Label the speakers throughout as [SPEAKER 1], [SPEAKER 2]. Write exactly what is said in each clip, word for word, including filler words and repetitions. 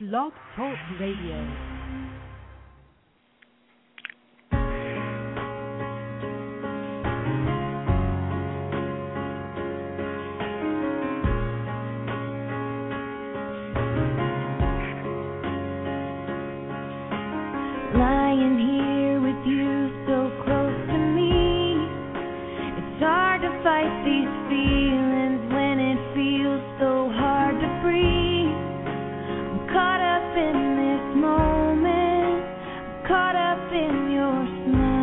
[SPEAKER 1] Blog Talk Radio.
[SPEAKER 2] Lying here with you so close to me, it's hard to fight these feelings when it feels so hard to breathe. I'm caught up in this moment, I'm caught up in your smile.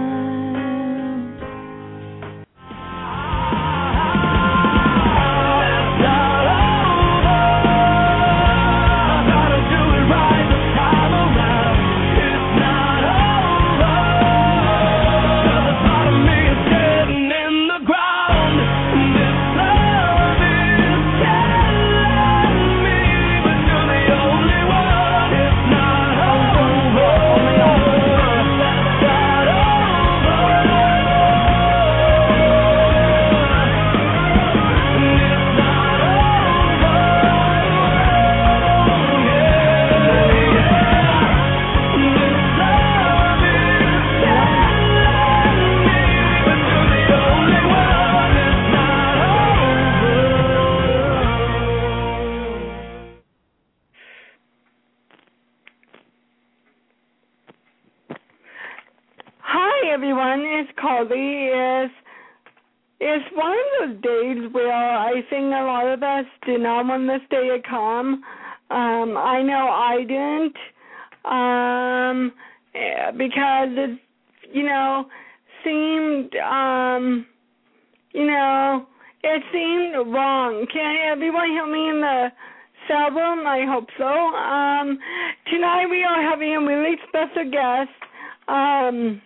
[SPEAKER 3] Everyone, it's Colby. It's, it's one of those days where I think a lot of us did not want this day to come. Um, I know I didn't, um, because it, you know, seemed, um, you know, it seemed wrong. Can everyone help me in the cell room? I hope so. Um, tonight we are having a really special guest. Um...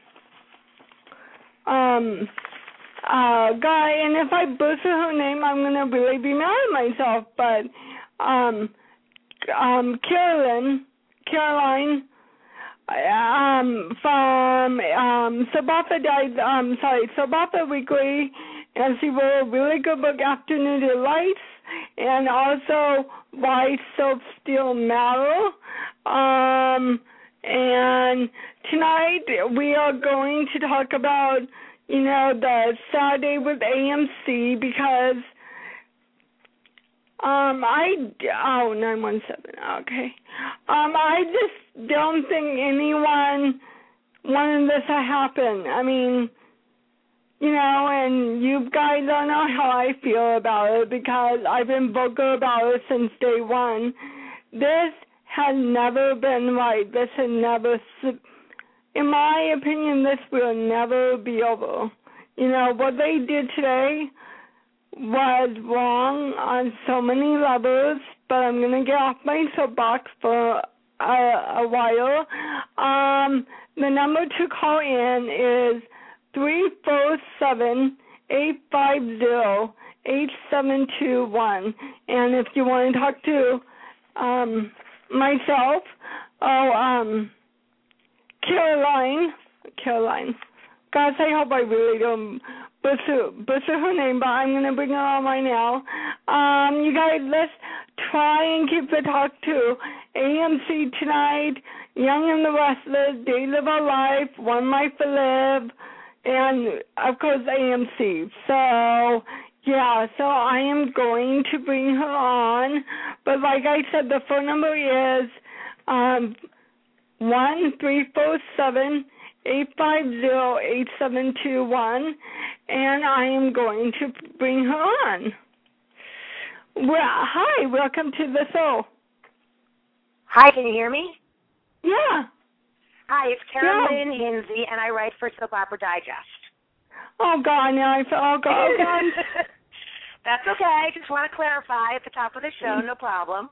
[SPEAKER 3] Um, uh, guy, and if I butcher her name, I'm gonna really be mad at myself. But, um, um, Carolyn, Caroline, um, from um, Sabbatha died. Um, sorry, Sabbatha Weekly, and she wrote a really good book, Afternoon Delights, and also Why Soap Still Matter. Um. And tonight we are going to talk about, you know, the Saturday with A M C because um, I, oh, nine one seven, okay. Um, I just don't think anyone wanted this to happen. I mean, you know, and you guys don't know how I feel about it because I've been vocal about it since day one. This has never been right. This has never, in my opinion, this will never be over. You know, what they did today was wrong on so many levels, but I'm going to get off my soapbox for a, a while. Um, the number to call in is three four seven, eight five zero, eight seven two one. And if you want to talk to um, myself, oh, um, Caroline, Caroline, gosh, I hope I really don't butcher, butcher her name, but I'm going to bring her on right now. Um, you guys, let's try and keep the talk to A M C tonight, Young and the Restless, Days of Our Life, One Life to Live, and, of course, A M C. So, yeah, so I am going to bring her on, but like I said, the phone number is um, one three four seven, eight five zero, eight seven two one, and I am going to bring her on. Well, hi, welcome to the show.
[SPEAKER 4] Hi, can you hear me?
[SPEAKER 3] Yeah.
[SPEAKER 4] Hi, it's Carolyn yeah. Hinsey, and I write for Soap Opera Digest.
[SPEAKER 3] Oh, God, now I feel, oh, God, oh, God.
[SPEAKER 4] That's okay. Just want to clarify at the top of the show, no problem.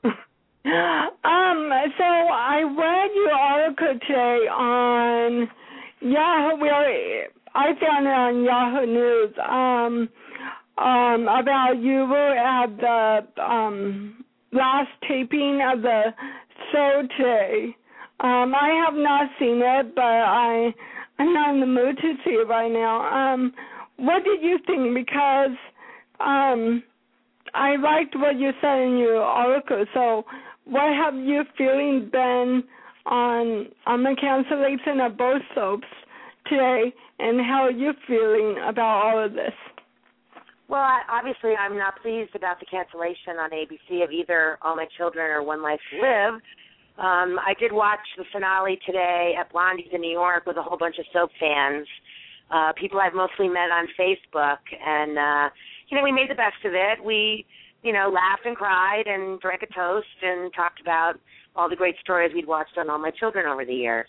[SPEAKER 3] um, so I read your article today on Yahoo. Well, I found it on Yahoo News um, um, about you were at the um, last taping of the show today. Um, I have not seen it, but I, I'm not in the mood to see it right now. Um, what did you think? Because um, I liked what you said in your article. So what have your feelings been on on the cancellation of both soaps today, and how are you feeling about all of this?
[SPEAKER 4] Well, I, obviously, I'm not pleased about the cancellation on A B C of either All My Children or One Life to Live. Um, I did watch the finale today at Blondie's in New York with a whole bunch of soap fans, uh, people I've mostly met on Facebook, and, uh, you know, we made the best of it. We, you know, laughed and cried and drank a toast and talked about all the great stories we'd watched on All My Children over the years.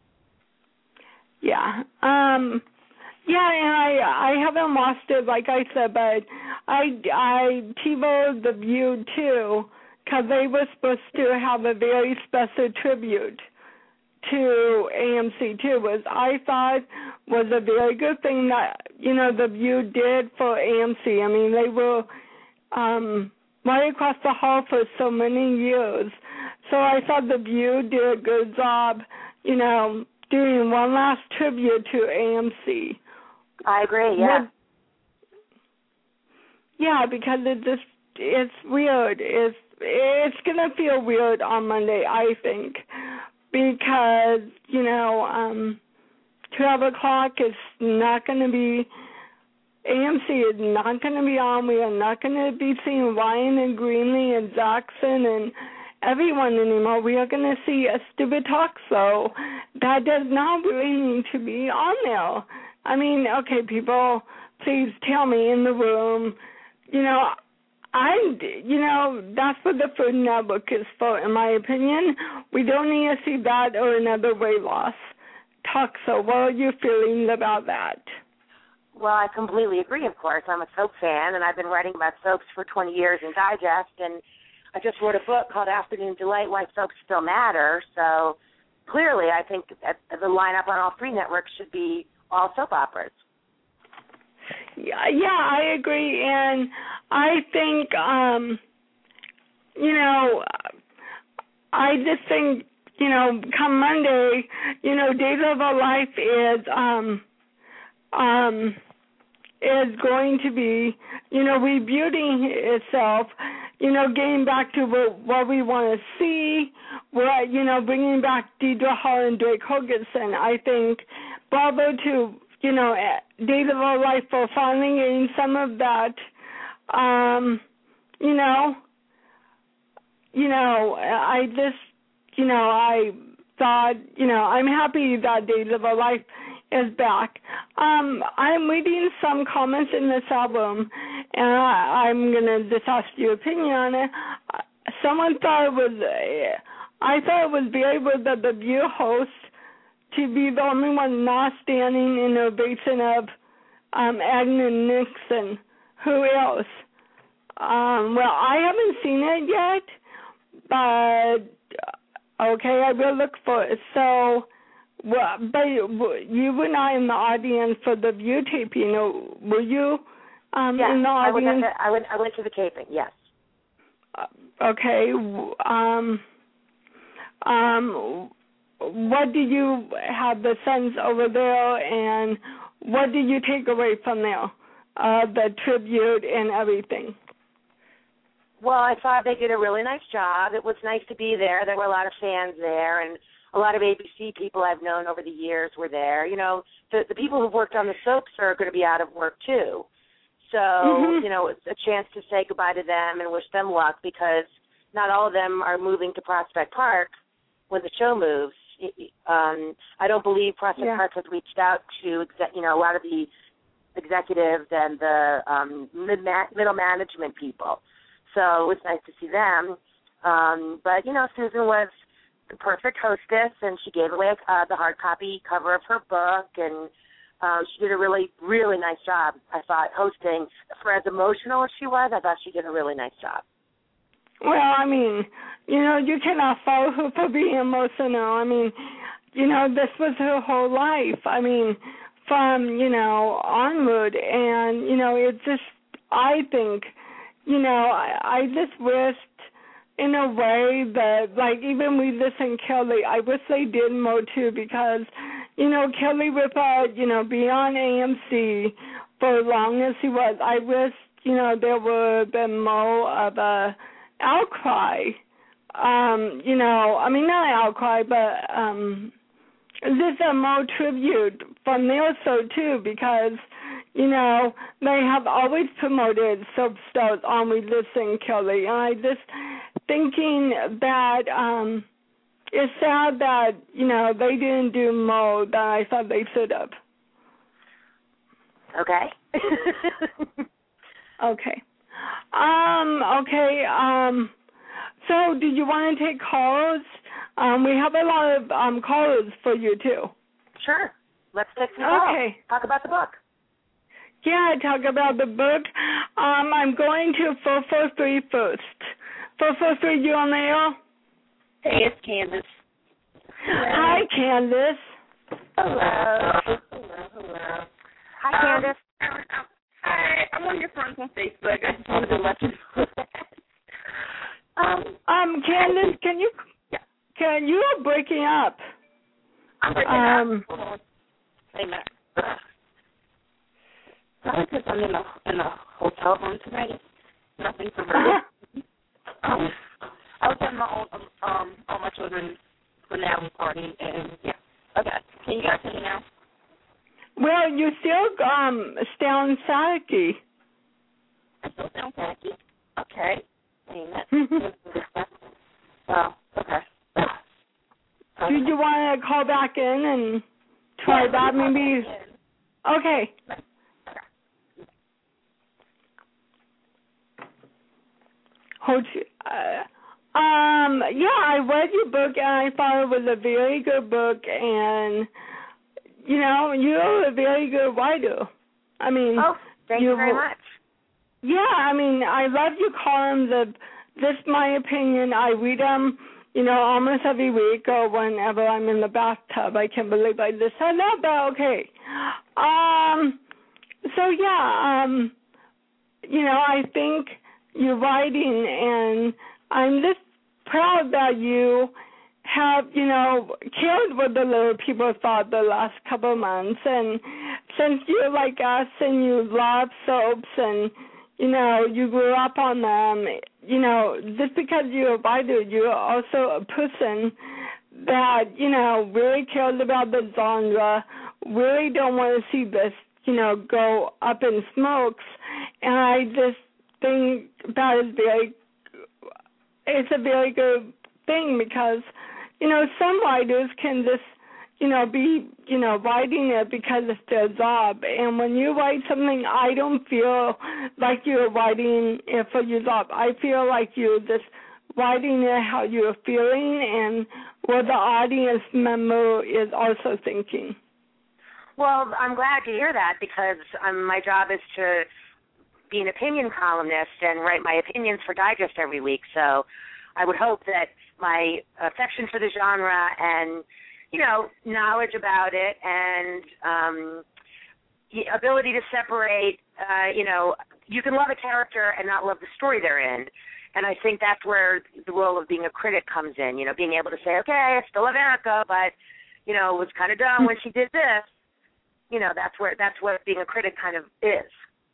[SPEAKER 3] Yeah. Um, yeah, and I I haven't watched it, like I said, but I, I TiVoed The View, too, because they were supposed to have a very special tribute to A M C, too, which I thought was a very good thing that, you know, The View did for A M C. I mean, they were um, right across the hall for so many years. So I thought The View did a good job, you know, doing one last tribute to A M C.
[SPEAKER 4] I agree, yeah.
[SPEAKER 3] But, yeah, because it just, it's weird. It's, it's going to feel weird on Monday, I think, because, you know, um, twelve o'clock is not going to be, A M C is not going to be on. We are not going to be seeing Ryan and Greenlee and Jackson and everyone anymore. We are going to see a stupid talk show that does not really need to be on there. I mean, okay, people, please tell me in the room, you know, I, you know, that's what the Food Network is for, in my opinion. We don't need to see that or another weight loss talk show. What are your feelings about that?
[SPEAKER 4] Well, I completely agree, of course. I'm a soap fan, and I've been writing about soaps for twenty years in Digest, and I just wrote a book called Afternoon Delight, Why Soaps Still Matter. So clearly I think the lineup on all three networks should be all soap operas.
[SPEAKER 3] Yeah, yeah, I agree. And I think, um, you know, I just think, you know, come Monday, you know, Days of Our Life is, um, um, is going to be, you know, rebooting itself, you know, getting back to what, what we want to see, what, you know, bringing back Deidre Hall and Drake Hoganson. I think bravo to, you know, Days of Our Life for finally getting some of that, um, you know, you know, I just, you know, I thought, you know, I'm happy that Days of Our Life is back. Um, I'm reading some comments in this album, and I, I'm going to just ask your opinion on it. Someone thought it was, uh, I thought it was very good that the View host to be the only one not standing in ovation of um, Agnes Nixon. Who else? Um, well, I haven't seen it yet, but okay, I will look for it. So, well, but you were not in the audience for the View taping, or were you um,
[SPEAKER 4] yes,
[SPEAKER 3] in the audience?
[SPEAKER 4] I went, I, went, I went to the taping, yes.
[SPEAKER 3] Uh, okay. Um, um, what do you have the sense over there, and what did you take away from there, uh, the tribute and everything?
[SPEAKER 4] Well, I thought they did a really nice job. It was nice to be there. There were a lot of fans there, and a lot of A B C people I've known over the years were there. You know, the, the people who've worked on the soaps are going to be out of work, too. So, mm-hmm. you know, it's a chance to say goodbye to them and wish them luck, because not all of them are moving to Prospect Park when the show moves. Um, I don't believe Prospect yeah. Park has reached out to, exec, you know, a lot of the executives and the um, mid-ma- middle management people. So it was nice to see them. Um, but, you know, Susan was the perfect hostess, and she gave away uh, the hard copy cover of her book, and um, she did a really, really nice job, I thought, hosting. For as emotional as she was, I thought she did a really nice job.
[SPEAKER 3] Well, I mean, you know, you cannot fault her for being emotional. I mean, you know, this was her whole life. I mean, from, you know, onward. And, you know, it just, I think, you know, I, I just wished in a way that, like, even with this and Kelly, I wish they did more, too, because, you know, Kelly Ripa, you know, be on A M C for as long as he was. I wish, you know, there would have been more of a outcry um, you know, I mean, not outcry, but um, this is more tribute from their show, too, because, you know, they have always promoted soap stars on We Listen, Kelly, and I just thinking that um, it's sad that, you know, they didn't do more than I thought they should have.
[SPEAKER 4] Okay.
[SPEAKER 3] Okay. Um, okay, um, so do you want to take calls? Um, we have a lot of um, callers for you, too.
[SPEAKER 4] Sure. Let's take some calls.
[SPEAKER 3] Okay.
[SPEAKER 4] Talk about the book.
[SPEAKER 3] Yeah, talk about the book. Um, I'm going to four four three first. four four three, you on the air?
[SPEAKER 5] Hey, it's Candace.
[SPEAKER 3] Hi, Candace.
[SPEAKER 5] Hello. Hello, hello.
[SPEAKER 4] Hi,
[SPEAKER 5] Um,
[SPEAKER 4] Candace.
[SPEAKER 5] um, Hi, I'm one of your friends on Facebook. I just wanted to let you know that. Um,
[SPEAKER 3] Um, Candace, can you,
[SPEAKER 5] yeah.
[SPEAKER 3] can you are breaking up?
[SPEAKER 5] I'm breaking
[SPEAKER 3] Um,
[SPEAKER 5] up. Hold on. Wait a minute. Probably because I'm in a, in a hotel room tonight. Nothing for me. um, I was having my own, um, um, all my children's finale party, and yeah. Okay. Can you guys hear me now?
[SPEAKER 3] Well, you still um sound saggy.
[SPEAKER 5] I still sound tacky. Okay. Wait a minute. Well, okay.
[SPEAKER 3] Do you want to call back in and try that maybe? Okay. Hold you. Uh, um, yeah, I read your book and I thought it was a very good book, and you know, you're a very good writer. I mean,
[SPEAKER 4] Oh, thank you, you very much.
[SPEAKER 3] Yeah, I mean, I love your columns of This My Opinion. I read them, you know, almost every week or whenever I'm in the bathtub. I can't believe I just said that, but okay. Um, so, yeah, um, you know, I think you're writing, and I'm just proud that you have, you know, cared what the little people thought the last couple of months. And since you're like us and you love soaps and, you know, you grew up on them, you know, just because you're a writer, you're also a person that, you know, really cares about the genre, really don't want to see this, you know, go up in smokes. And I just think that is very, it's a very good thing because, you know, some writers can just, you know, be, you know, writing it because it's their job. And when you write something, I don't feel like you're writing it for your job. I feel like you're just writing it how you're feeling and what the audience member is also thinking.
[SPEAKER 4] Well, I'm glad to hear that because um, my job is to be an opinion columnist and write my opinions for Digest every week. So I would hope that my affection for the genre and, you know, knowledge about it and um, the ability to separate, uh, you know, you can love a character and not love the story they're in. And I think that's where the role of being a critic comes in, you know, being able to say, okay, I still love Annika, but, you know, it was kind of dumb when she did this. You know, that's where that's what being a critic kind of is.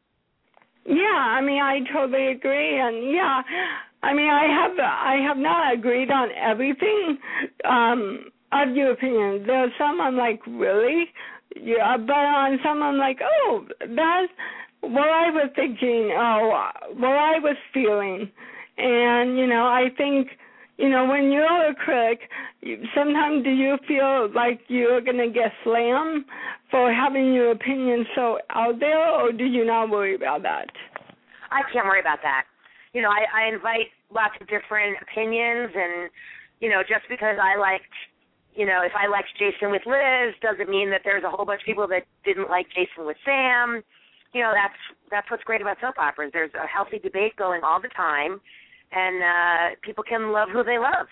[SPEAKER 3] Yeah, I mean, I totally agree, and yeah, I mean, I have I have not agreed on everything um, of your opinion. There are some I'm like, really? Yeah, but on some I'm like, oh, that's what I was thinking, oh, what I was feeling, and you know, I think, you know, when you're a critic, sometimes do you feel like you're going to get slammed for having your opinion so out there, or do you not worry about that?
[SPEAKER 4] I can't worry about that. You know, I, I invite lots of different opinions, and, you know, just because I liked, you know, if I liked Jason with Liz doesn't mean that there's a whole bunch of people that didn't like Jason with Sam. You know, that's that's what's great about soap operas. There's a healthy debate going all the time, and uh, people can love who they love.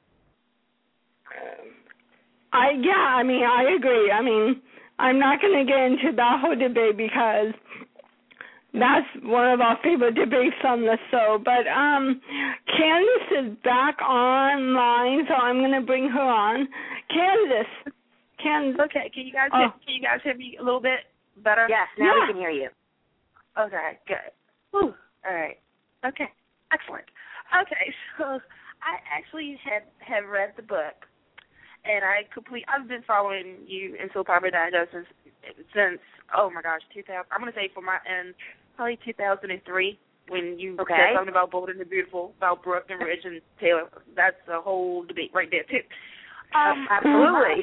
[SPEAKER 3] I yeah, I mean, I agree. I mean, I'm not going to get into that whole debate because that's one of our favorite debates on the show. But um, Candace is back online, so I'm going to bring her on. Candace, Candace.
[SPEAKER 5] Okay, can you guys
[SPEAKER 3] oh.
[SPEAKER 5] hear, can you guys hear me a little bit better?
[SPEAKER 4] Yes, now
[SPEAKER 3] yeah.
[SPEAKER 4] we can hear you.
[SPEAKER 5] Okay, good. Whew. All right. Okay, excellent. Okay, so I actually had have read the book, and I complete. I've been following you in Soap Opera Digest since, since oh my gosh, two thousand. I'm gonna say for my end, probably two thousand three when you
[SPEAKER 4] okay.
[SPEAKER 5] said something about Bold and the Beautiful, about Brooke and Ridge and Taylor. That's a whole debate right there too.
[SPEAKER 4] Um, Absolutely.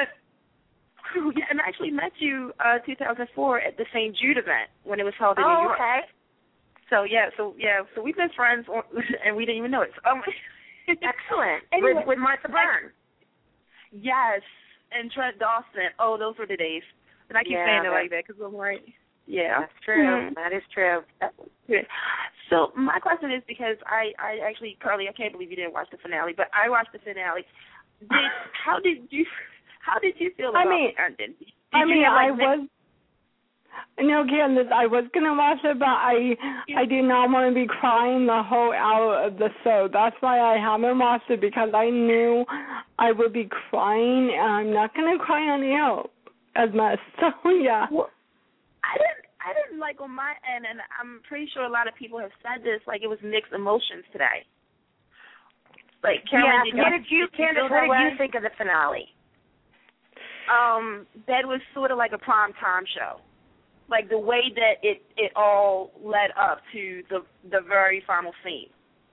[SPEAKER 5] Yeah, and I actually met you uh, two thousand four at the Saint Jude event when it was held in
[SPEAKER 4] oh,
[SPEAKER 5] New York.
[SPEAKER 4] okay.
[SPEAKER 5] So yeah, so yeah, so we've been friends, on, and we didn't even know it. So, um,
[SPEAKER 4] Excellent.
[SPEAKER 5] anyway,
[SPEAKER 4] with, with Martha Byrne.
[SPEAKER 5] Yes, and Trent Dawson. Oh, those were the days. And I keep
[SPEAKER 4] yeah,
[SPEAKER 5] saying it
[SPEAKER 4] that,
[SPEAKER 5] like that because I'm like, yeah,
[SPEAKER 4] that's true.
[SPEAKER 5] Mm-hmm.
[SPEAKER 4] That is true.
[SPEAKER 5] Yeah. So my question is because I, I actually, Carly, I can't believe you didn't watch the finale, but I watched the finale. Did how did you? How did you feel about
[SPEAKER 3] I mean,
[SPEAKER 5] it? Did, did
[SPEAKER 3] I mean,
[SPEAKER 5] have, like,
[SPEAKER 3] I was, no, Candace, I was going to watch it, but I I did not want to be crying the whole hour of the show. That's why I haven't watched it, because I knew I would be crying, and I'm not going to cry on the air as much. So, yeah.
[SPEAKER 5] Well, I didn't, I didn't, like, on my end, and I'm pretty sure a lot of people have said this, like, it was mixed emotions today. Like, Cameron,
[SPEAKER 4] yeah,
[SPEAKER 5] did
[SPEAKER 4] what
[SPEAKER 5] you,
[SPEAKER 4] did you,
[SPEAKER 5] did
[SPEAKER 4] Candace,
[SPEAKER 5] you
[SPEAKER 4] what did
[SPEAKER 5] way?
[SPEAKER 4] you think of the finale?
[SPEAKER 5] Um, that was sort of like a prime time show, like the way that it, it all led up to the the very final scene.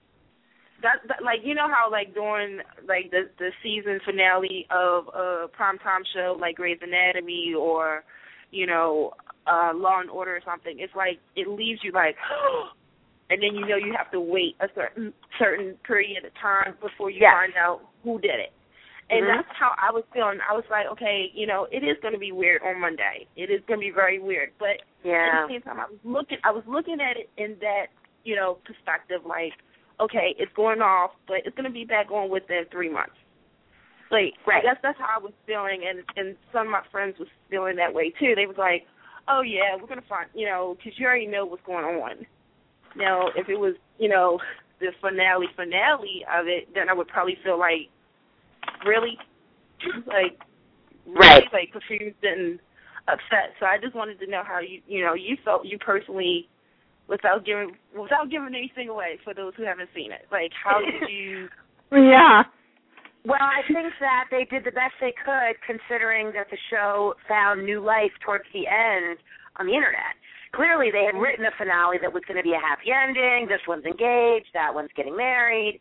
[SPEAKER 5] That, that like you know how like during like the the season finale of a prime time show like Grey's Anatomy or you know uh, Law and Order or something, it's like it leaves you like, and then you know you have to wait a certain certain period of time before you
[SPEAKER 4] yes.
[SPEAKER 5] find out who did it. And mm-hmm. that's how I was feeling. I was like, okay, you know, it is going to be weird on Monday. It is going to be very weird. But
[SPEAKER 4] yeah.
[SPEAKER 5] at the same time, I was looking, I was looking at it in that, you know, perspective. Like, okay, it's going off, but it's going to be back on within three months. Like,
[SPEAKER 4] right.
[SPEAKER 5] I guess that's how I was feeling, and and some of my friends was feeling that way too. They was like, oh yeah, we're going to find, you know, because you already know what's going on. Now, if it was, you know, the finale finale of it, then I would probably feel like. Really, like,
[SPEAKER 4] right.
[SPEAKER 5] really, like, confused and upset. So I just wanted to know how you, you know, you felt you personally, without giving, without giving anything away for those who haven't seen it. Like, how did you?
[SPEAKER 3] Yeah.
[SPEAKER 4] Well, I think that they did the best they could, considering that the show found new life towards the end on the internet. Clearly, they had written a finale that was going to be a happy ending. This one's engaged. That one's getting married,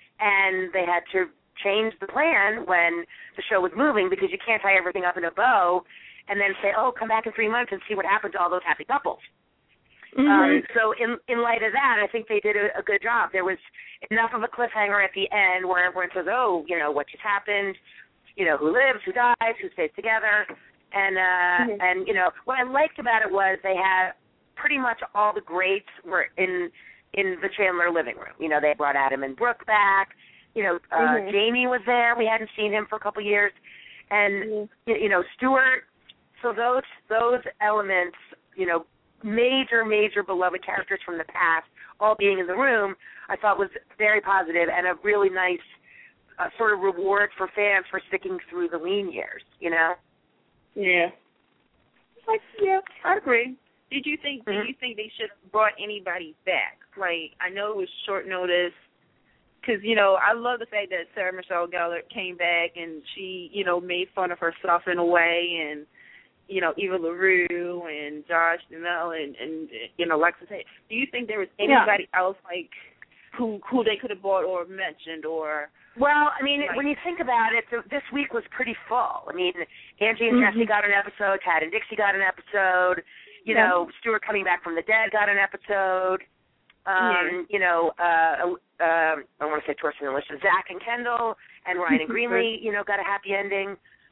[SPEAKER 4] and they had to change the plan when the show was moving because you can't tie everything up in a bow and then say, oh, come back in three months and see what happened to all those happy couples. Mm-hmm. Um, so in in light of that, I think they did a, a good job. There was enough of a cliffhanger at the end where everyone says, oh, you know, what just happened, you know, who lives, who dies, who stays together. And, uh, mm-hmm. and you know, what I liked about it was they had pretty much all the greats were in in the Chandler living room. You know, they brought Adam and Brooke back. You know, uh, mm-hmm. Jamie was there. We hadn't seen him for a couple of years. And, mm-hmm. you, you know, Stuart. So those those elements, you know, major, major beloved characters from the past all being in the room, I thought was very positive and a really nice uh, sort of reward for fans for sticking through the lean years, you know?
[SPEAKER 5] Yeah. Like, yeah, I agree. Did you think,
[SPEAKER 4] mm-hmm.
[SPEAKER 5] did you think they should have brought anybody back? Like, I know it was short notice. Because, you know, I love the fact that Sarah Michelle Gellar came back and she, you know, made fun of herself in a way, and, you know, Eva LaRue and Josh Duhamel and, and you know, Alexis Hayes. Do you think there was anybody yeah. else, like, who who they could have brought or mentioned or?
[SPEAKER 4] Well, I mean,
[SPEAKER 5] like,
[SPEAKER 4] when you think about it, this week was pretty full. I mean, Angie and mm-hmm. Jesse got an episode, Tad and Dixie got an episode, you yeah. know, Stuart coming back from the dead got an episode. Um, yeah. You know, uh, uh, I want to say Torsten and Alicia, Zach and Kendall, and Ryan and Greenlee, you know, got a happy ending.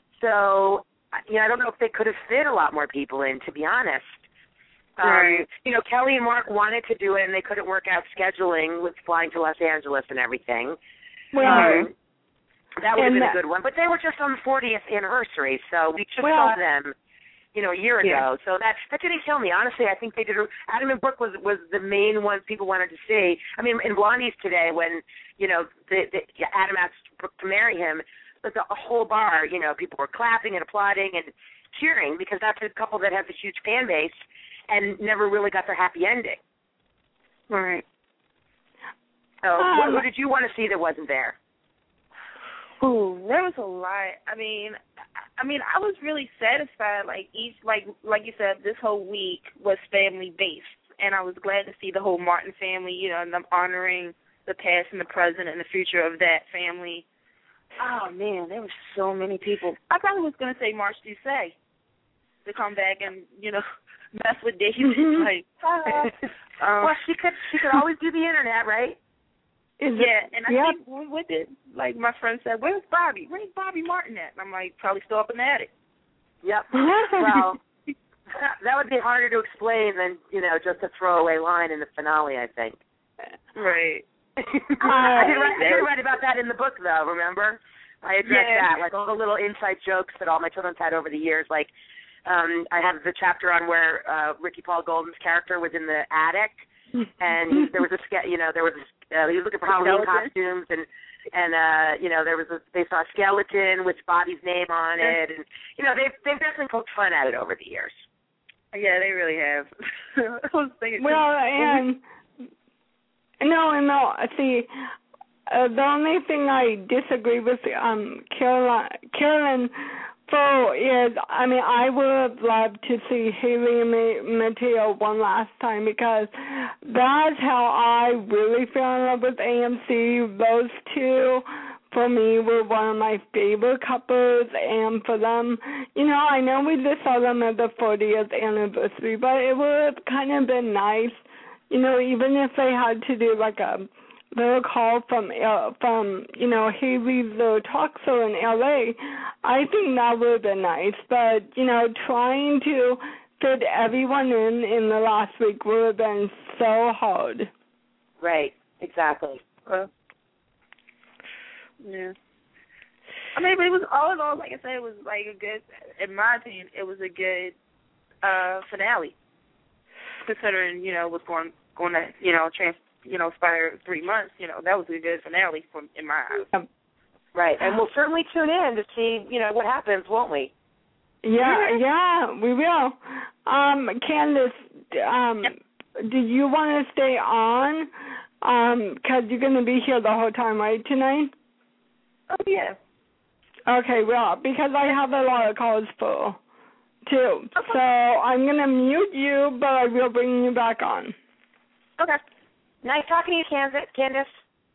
[SPEAKER 4] So, you know, I don't know if they could have fit a lot more people in, to be honest. Um,
[SPEAKER 5] right.
[SPEAKER 4] You know, Kelly and Mark wanted to do it, and they couldn't work out scheduling with flying to Los Angeles and everything.
[SPEAKER 3] Well,
[SPEAKER 4] um, that would have been
[SPEAKER 3] that,
[SPEAKER 4] a good one. But they were just on the fortieth anniversary, so we just
[SPEAKER 3] well,
[SPEAKER 4] saw them. You know, a year ago.
[SPEAKER 3] Yeah.
[SPEAKER 4] So that that didn't kill me. Honestly, I think they did. A, Adam and Brooke was was the main ones people wanted to see. I mean, in Blondies today, when you know the, the Adam asked Brooke to marry him, but the a whole bar, you know, people were clapping and applauding and cheering because that's a couple that has a huge fan base and never really got their happy ending.
[SPEAKER 5] Right.
[SPEAKER 4] So, um, what, what did you want to see that wasn't there?
[SPEAKER 5] Ooh, there was a lot. I mean, I mean, I was really satisfied. Like each, like like you said, this whole week was family based, and I was glad to see the whole Martin family. You know, and them honoring the past and the present and the future of that family. Oh man, there were so many people. I probably was gonna say March Doucet to come back and you know mess with David. like, ah.
[SPEAKER 4] um, well, she could she could always do the internet, right?
[SPEAKER 5] Is yeah, it, and I yep. think when we did, like my friend said, "Where's Bobby? Where's Bobby Martin at?" And I'm like, probably still up in the attic.
[SPEAKER 4] Yep. Well, that would be harder to explain than you know just a throwaway line in the finale, I think.
[SPEAKER 5] Right.
[SPEAKER 4] uh, I, did write, I did write about that in the book, though. Remember, I addressed yeah. that, like all the little inside jokes that all my children's had over the years. Like, um, I have the chapter on where uh, Ricky Paul Golden's character was in the attic. And he, there was a, you know, there was uh, he was looking for Halloween costumes, and and uh, you know, there was a, they saw a skeleton with Bobby's name on it, and you know, they've they've definitely poked fun at it over the years.
[SPEAKER 5] Yeah, they really have. I was thinking,
[SPEAKER 3] well, and no, no, see, uh, the only thing I disagree with um Carolyn Carolyn So is, I mean, I would have loved to see Haley and Mateo one last time because that's how I really fell in love with A M C. Those two, for me, were one of my favorite couples, and for them, you know, I know we just saw them at the fortieth anniversary, but it would have kind of been nice, you know, even if they had to do like a little call from, uh, from you know, Haley's little talk show in L A, I think that would have been nice. But, you know, trying to fit everyone in in the last week would have been so hard.
[SPEAKER 4] Right, exactly.
[SPEAKER 5] Well, yeah. I mean, but it was all in all, like I said, it was like a good, in my opinion, it was a good uh, finale, considering, you know, what's going, going to, you know, trans. you know, expire three months, you know, that was a good finale from in my eyes.
[SPEAKER 4] Um, right, and we'll certainly tune in to see, you know, what happens, won't we?
[SPEAKER 3] Yeah, yeah, we will. Um, Candace, um, yep. do you want to stay on? Um, because you're going to be here the whole time, right, tonight?
[SPEAKER 5] Oh, yeah.
[SPEAKER 3] Okay, well, because I have a lot of calls full, too. Okay. So I'm going to mute you, but I will bring you back on.
[SPEAKER 5] Okay.
[SPEAKER 4] Nice talking to you, Candace.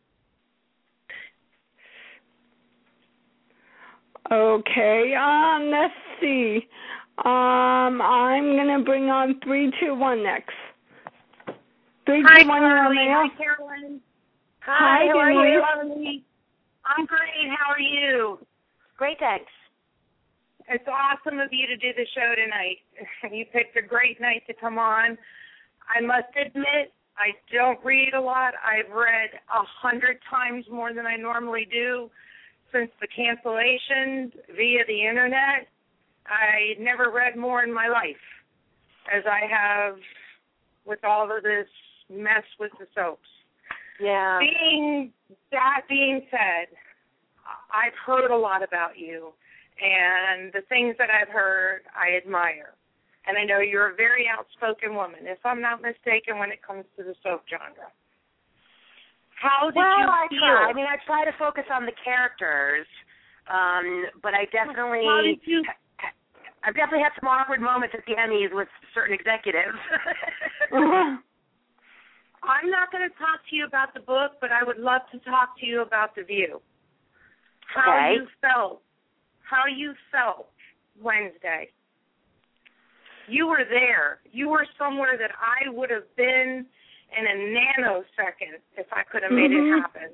[SPEAKER 3] Okay, um, let's see. Um, I'm going to bring on three two one next. three two one,
[SPEAKER 6] Hi, Carolyn.
[SPEAKER 4] Hi,
[SPEAKER 6] Hi,
[SPEAKER 4] how are you?
[SPEAKER 6] you? I'm great. How are you?
[SPEAKER 4] Great, thanks.
[SPEAKER 6] It's awesome of you to do the show tonight. You picked a great night to come on. I must admit, I don't read a lot. I've read a hundred times more than I normally do since the cancellation via the internet. I never read more in my life as I have with all of this mess with the soaps.
[SPEAKER 4] Yeah.
[SPEAKER 6] Being that being said, I've heard a lot about you, and the things that I've heard, I admire. And I know you're a very outspoken woman, if I'm not mistaken, when it comes to the soap genre. How did
[SPEAKER 4] well,
[SPEAKER 6] you
[SPEAKER 4] I
[SPEAKER 6] feel?
[SPEAKER 4] try. I mean, I try to focus on the characters, um, but I definitely,
[SPEAKER 6] How did you?
[SPEAKER 4] I've definitely had some awkward moments at the Emmys with certain executives.
[SPEAKER 6] I'm not going to talk to you about the book, but I would love to talk to you about The View. How
[SPEAKER 4] okay.
[SPEAKER 6] you felt. How you felt Wednesday. You were there. You were somewhere that I would have been in a nanosecond if I could have made
[SPEAKER 3] mm-hmm.
[SPEAKER 6] it happen.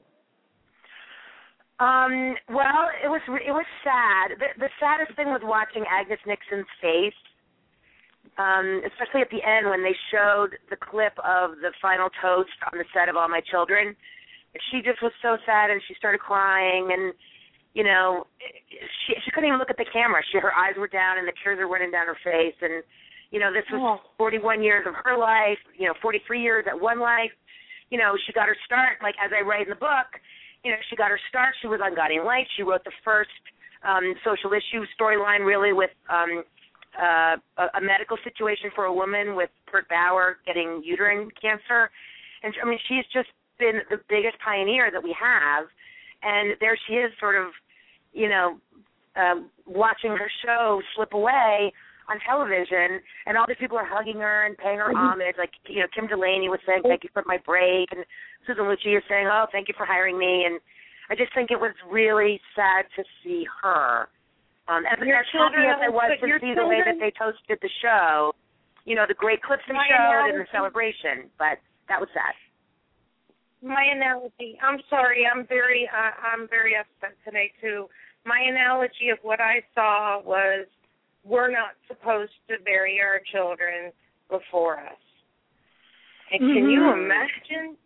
[SPEAKER 4] Um, well, it was it was sad. The, the saddest thing was watching Agnes Nixon's face, um, especially at the end when they showed the clip of the final toast on the set of All My Children. She just was so sad, and she started crying, and you know, she she couldn't even look at the camera. She her eyes were down, and the tears were running down her face, and you know, this was forty-one years of her life, you know, forty-three years at One Life. You know, she got her start, like as I write in the book, you know, she got her start. She was on Guiding Light. She wrote the first um, social issue storyline, really, with um, uh, a, a medical situation for a woman with Kurt Bauer getting uterine cancer. And, I mean, she's just been the biggest pioneer that we have, and there she is sort of, you know, um, watching her show slip away on television, and all these people are hugging her and paying her mm-hmm. homage. Like, you know, Kim Delaney was saying, thank you for my break, and Susan Lucci is saying, oh, thank you for hiring me, and I just think it was really sad to see her. Um, as as happy as I was to see the way that they toasted the show, you know, the great clips they showed and the celebration, but that was sad.
[SPEAKER 6] My analogy, I'm sorry, I'm very, uh, I'm very upset today too. My analogy of what I saw was, we're not supposed to bury our children before us. And mm-hmm. can you imagine?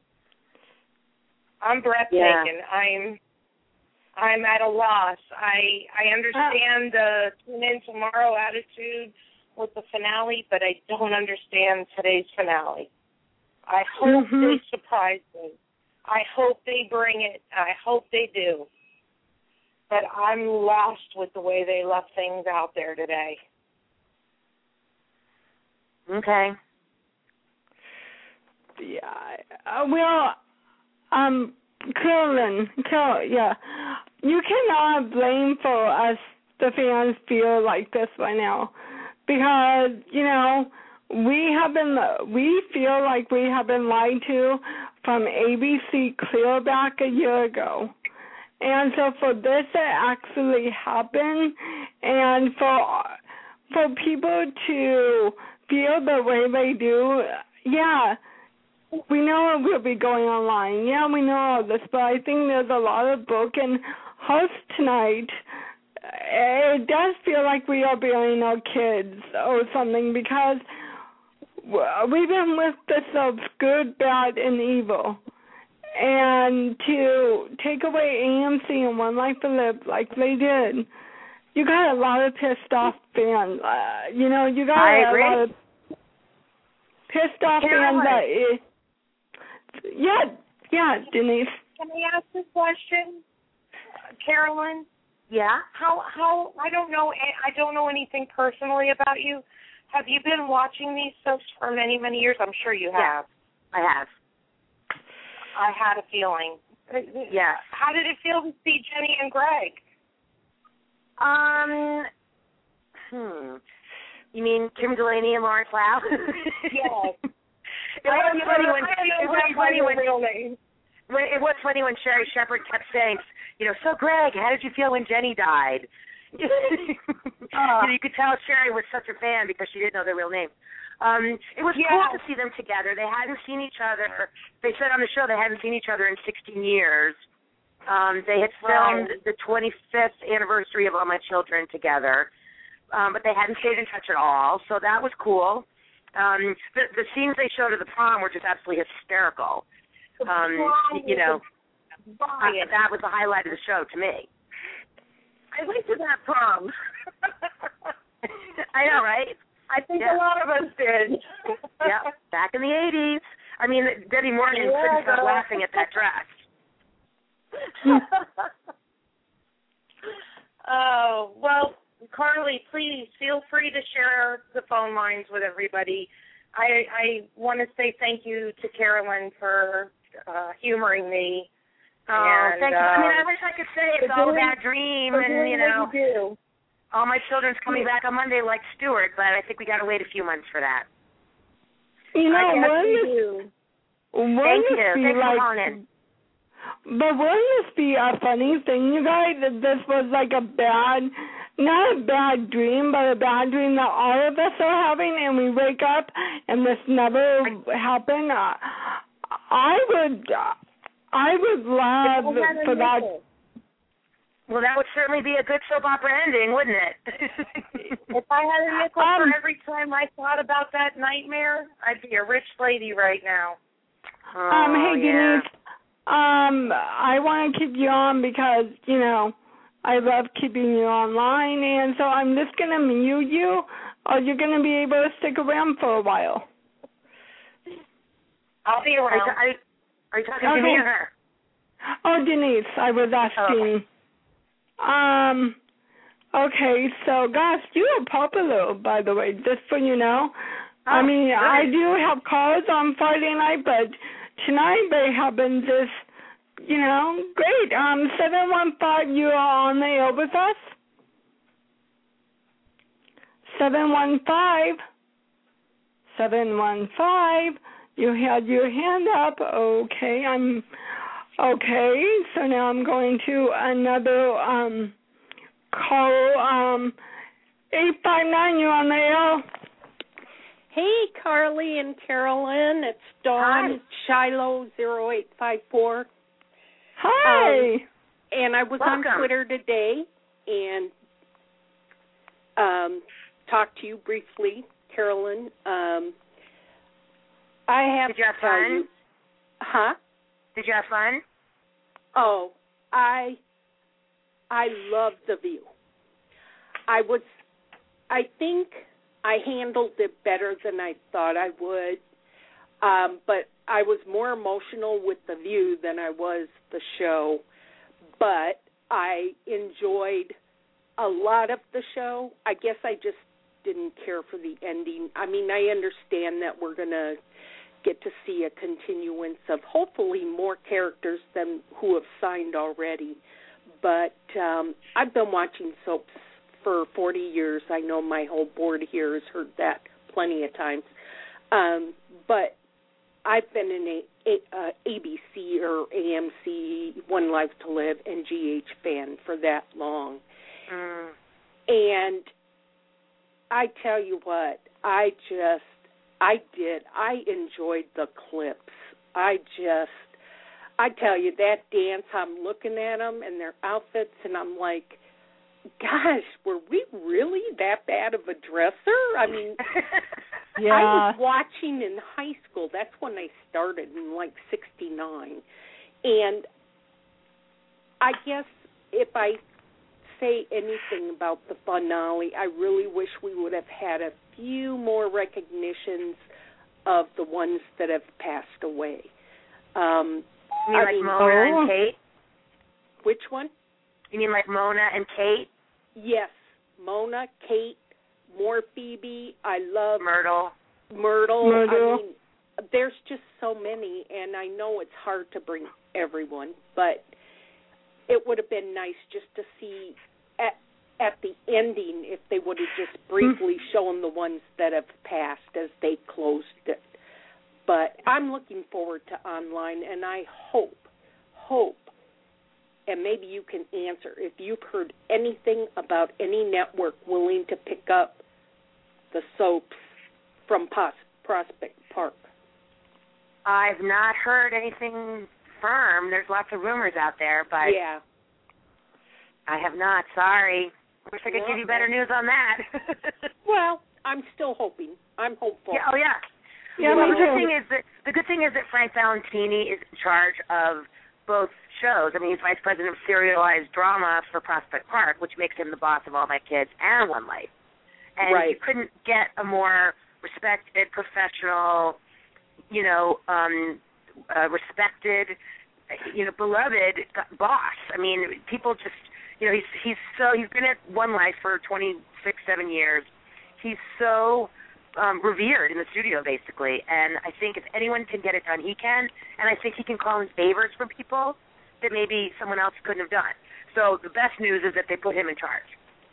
[SPEAKER 6] I'm breathtaking. Yeah. I'm, I'm at a loss. I, I understand the tune in tomorrow attitude with the finale, but I don't understand today's finale. I hope mm-hmm. they surprise me. I hope they bring it. I hope they do. But I'm lost with the way they left things out there today.
[SPEAKER 4] Okay.
[SPEAKER 3] Yeah. Uh, well, um, Carolyn, Carol, yeah, you cannot blame for us, the fans, feel like this right now, because you know we have been, we feel like we have been lied to from A B C clear back a year ago. And so for this to actually happen, and for for people to feel the way they do, yeah, we know it will be going online. Yeah, we know all this, but I think there's a lot of broken hearts tonight. It does feel like we are burying our kids or something, because we've been with this of good, bad, and evil. And to take away A M C and One Life to Live like they did, you got a lot of pissed off fans. Uh, you know, you got
[SPEAKER 4] I
[SPEAKER 3] a
[SPEAKER 4] agree.
[SPEAKER 3] lot of pissed off
[SPEAKER 6] Carolyn.
[SPEAKER 3] fans. That, uh, yeah, yeah, Denise.
[SPEAKER 6] Can I ask a question, Carolyn?
[SPEAKER 4] Yeah.
[SPEAKER 6] How how I don't know I don't know anything personally about you. Have you been watching these soaps for many many years? I'm sure you have.
[SPEAKER 4] Yeah, I have.
[SPEAKER 6] I had a feeling.
[SPEAKER 4] Yeah.
[SPEAKER 6] How did it feel to see Jenny and Greg?
[SPEAKER 4] Um, hmm. You mean Kim Delaney and Lawrence Lau?
[SPEAKER 6] Yes.
[SPEAKER 4] It was funny when it was funny when it was funny when Sherry Shepherd kept saying, you know, so Greg, how did you feel when Jenny died? uh, you know, you could tell Sherry was such a fan because she didn't know their real names. Um, it was
[SPEAKER 6] yeah.
[SPEAKER 4] cool to see them together. They hadn't seen each other. They said on the show they hadn't seen each other in sixteen years. Um, they had filmed right. the twenty-fifth anniversary of All My Children together, um, but they hadn't stayed in touch at all, so that was cool. Um, the, the scenes they showed at the prom were just absolutely hysterical. Um, you know, uh, that was the highlight of the show to me.
[SPEAKER 6] I went to that prom.
[SPEAKER 4] I know, right?
[SPEAKER 6] I think
[SPEAKER 4] yeah.
[SPEAKER 6] a lot of us did.
[SPEAKER 4] Yeah, back in the eighties. I mean, Debbie Morgan yeah, couldn't stop laughing at that dress.
[SPEAKER 6] Oh, well, Carly, please feel free to share the phone lines with everybody. I, I want to say thank you to Carolyn for uh, humoring me.
[SPEAKER 4] Oh, and, thank you. Uh, I mean, I wish I could say it's all a bad dream, and, you know.
[SPEAKER 6] You do.
[SPEAKER 4] All My Children's coming back on Monday like Stewart, but I think we got to wait a few months for that.
[SPEAKER 3] You know,
[SPEAKER 6] I
[SPEAKER 3] wouldn't
[SPEAKER 6] you
[SPEAKER 3] this,
[SPEAKER 6] do.
[SPEAKER 3] Wouldn't
[SPEAKER 4] Thank
[SPEAKER 3] this
[SPEAKER 4] you.
[SPEAKER 3] be
[SPEAKER 4] Thanks
[SPEAKER 3] like,
[SPEAKER 4] for calling in.
[SPEAKER 3] But wouldn't this be a funny thing, you guys, that this was like a bad, not a bad dream, but a bad dream that all of us are having, and we wake up and this never happened? Uh, I would, uh, I would love for that.
[SPEAKER 4] Well, that would certainly be a good soap opera ending, wouldn't it?
[SPEAKER 6] If I had a nickel
[SPEAKER 3] um,
[SPEAKER 6] for every time I thought about that nightmare, I'd be a rich lady right now.
[SPEAKER 4] Oh,
[SPEAKER 3] um, hey,
[SPEAKER 4] yeah.
[SPEAKER 3] Denise, um, I want to keep you on because, you know, I love keeping you online, and so I'm just going to mute you, or you're going to be able to stick around for a while.
[SPEAKER 6] I'll be around.
[SPEAKER 4] Are you, are you talking
[SPEAKER 3] okay.
[SPEAKER 4] to me or her?
[SPEAKER 3] Oh, Denise, I was asking.
[SPEAKER 4] Oh.
[SPEAKER 3] Um, okay, so, gosh, you are popular, by the way, just so you know.
[SPEAKER 4] Oh,
[SPEAKER 3] I mean,
[SPEAKER 4] good.
[SPEAKER 3] I do have calls on Friday night, but tonight, but it happens is, you know, great. Um, seven one five, you are on the air with us. seven one five, seven one five, you had your hand up. Okay, I'm, okay, so now I'm going to another um, call. Um, eight five nine, you're on the air.
[SPEAKER 7] Hey, Carly and Carolyn, it's Dawn Shiloh zero eight five four.
[SPEAKER 3] Hi.
[SPEAKER 7] Um, and I was
[SPEAKER 4] Welcome.
[SPEAKER 7] on Twitter today and um, talked to you briefly, Carolyn. Um, I have
[SPEAKER 4] Did you have
[SPEAKER 7] to tell
[SPEAKER 4] fun?
[SPEAKER 7] you, huh?
[SPEAKER 4] Did you have fun?
[SPEAKER 7] Oh, I I love The View. I was, I think I handled it better than I thought I would, um, but I was more emotional with The View than I was the show, but I enjoyed a lot of the show. I guess I just didn't care for the ending. I mean, I understand that we're going to get to see a continuance of hopefully more characters than who have signed already, but um, I've been watching soaps for forty years. I know my whole board here has heard that plenty of times. Um, but I've been an a, a, uh, A B C or A M C, One Life to Live, and G H fan for that long.
[SPEAKER 4] Mm.
[SPEAKER 7] And I tell you what, I just, I did. I enjoyed the clips. I just, I tell you, that dance, I'm looking at them and their outfits, and I'm like, gosh, were we really that bad of a dresser? I mean,
[SPEAKER 3] Yeah.
[SPEAKER 7] I was watching in high school. That's when I started in like sixty-nine. And I guess if I say anything about the finale, I really wish we would have had a few more recognitions of the ones that have passed away. Um,
[SPEAKER 4] You mean
[SPEAKER 7] I
[SPEAKER 4] like
[SPEAKER 7] mean,
[SPEAKER 4] Mona
[SPEAKER 3] oh.
[SPEAKER 4] and Kate?
[SPEAKER 7] which one?
[SPEAKER 4] You mean like Mona and Kate?
[SPEAKER 7] Yes, Mona, Kate, more Phoebe. I love
[SPEAKER 4] Myrtle.
[SPEAKER 7] Myrtle.
[SPEAKER 3] Myrtle.
[SPEAKER 7] I mean, there's just so many, and I know it's hard to bring everyone, but it would have been nice just to see at at the ending if they would have just briefly shown the ones that have passed as they closed it. But I'm looking forward to online, and I hope, hope, and maybe you can answer, if you've heard anything about any network willing to pick up the soaps from Pos- Prospect Park.
[SPEAKER 4] I've not heard anything firm. There's lots of rumors out there, but
[SPEAKER 7] Yeah.
[SPEAKER 4] I have not. Sorry. Wish I could
[SPEAKER 7] Yeah.
[SPEAKER 4] give you better news on that.
[SPEAKER 7] Well, I'm still hoping. I'm hopeful.
[SPEAKER 4] Yeah, oh, yeah.
[SPEAKER 3] Yeah,
[SPEAKER 4] well,
[SPEAKER 3] me
[SPEAKER 4] the good
[SPEAKER 3] too.
[SPEAKER 4] thing is that the good thing is that Frank Valentini is in charge of both shows. I mean, he's vice president of serialized drama for Prospect Park, which makes him the boss of All My Kids and One Life. And
[SPEAKER 7] Right.
[SPEAKER 4] you couldn't get a more respected, professional, you know, um, uh, respected, you know, beloved boss. I mean, people just, you know, he's he's so he's been at One Life for twenty-six, seven years. He's so um, revered in the studio, basically. And I think if anyone can get it done, he can. And I think he can call in favors from people that maybe someone else couldn't have done. So the best news is that they put him in charge.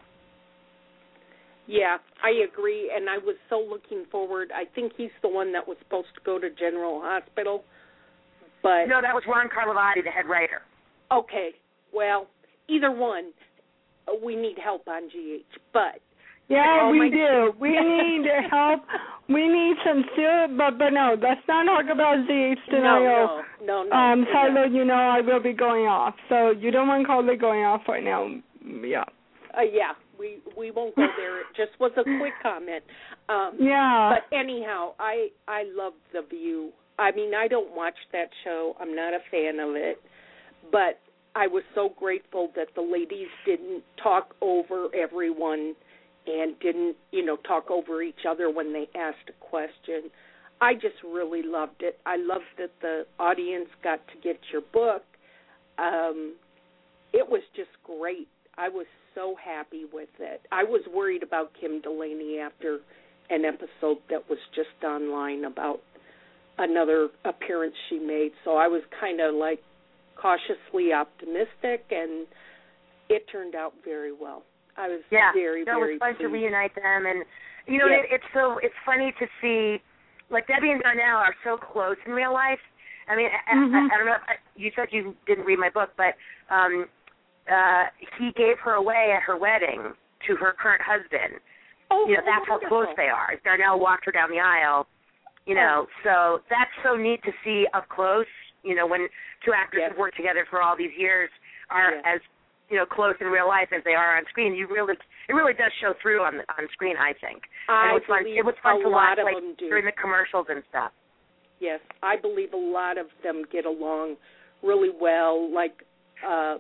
[SPEAKER 7] Yeah, I agree, and I was so looking forward. I think he's the one that was supposed to go to General Hospital, but...
[SPEAKER 4] No, that was Ron Carlivati, the head writer.
[SPEAKER 7] Okay, well, either one, uh, we need help on G H, but...
[SPEAKER 3] Yeah,
[SPEAKER 7] Oh,
[SPEAKER 3] we
[SPEAKER 7] my-
[SPEAKER 3] do. We need help. We need some serious, but, but no, let's not talk about Z H tonight.
[SPEAKER 7] No, no, no, no.
[SPEAKER 3] Um,
[SPEAKER 7] no.
[SPEAKER 3] Tyler, you know I will be going off, so you don't want to call it going off right now. Yeah.
[SPEAKER 7] Uh, yeah, we, we won't go there. It just was a quick comment. Um,
[SPEAKER 3] Yeah.
[SPEAKER 7] But anyhow, I, I love The View. I mean, I don't watch that show. I'm not a fan of it. But I was so grateful that the ladies didn't talk over everyone and didn't, you know, talk over each other when they asked a question. I just really loved it. I loved that the audience got to get your book. Um, it was just great. I was so happy with it. I was worried about Kim Delaney after an episode that was just online about another appearance she made. So I was kind of like cautiously optimistic, and it turned out very well. I was
[SPEAKER 4] yeah,
[SPEAKER 7] very,
[SPEAKER 4] no,
[SPEAKER 7] very
[SPEAKER 4] it was fun
[SPEAKER 7] pleased.
[SPEAKER 4] to reunite them, and you know,
[SPEAKER 7] yes.
[SPEAKER 4] it, it's so it's funny to see, like Debbie and Darnell are so close in real life. I mean,
[SPEAKER 3] mm-hmm.
[SPEAKER 4] I, I, I don't know. If, you said you didn't read my book, but um, uh, he gave her away at her wedding to her current husband.
[SPEAKER 7] Oh,
[SPEAKER 4] you know, that's
[SPEAKER 7] wonderful.
[SPEAKER 4] how close they are. Darnell walked her down the aisle. You know, oh. so that's so neat to see up close. You know, when two actors
[SPEAKER 7] yes.
[SPEAKER 4] have worked together for all these years are
[SPEAKER 7] yes.
[SPEAKER 4] as you know close in real life as they are on screen. You really, it really does show through on on screen. I think.
[SPEAKER 7] I
[SPEAKER 4] and it was fun. It was fun to watch, like during the commercials and stuff.
[SPEAKER 7] Yes, I believe a lot of them get along really well. Like uh,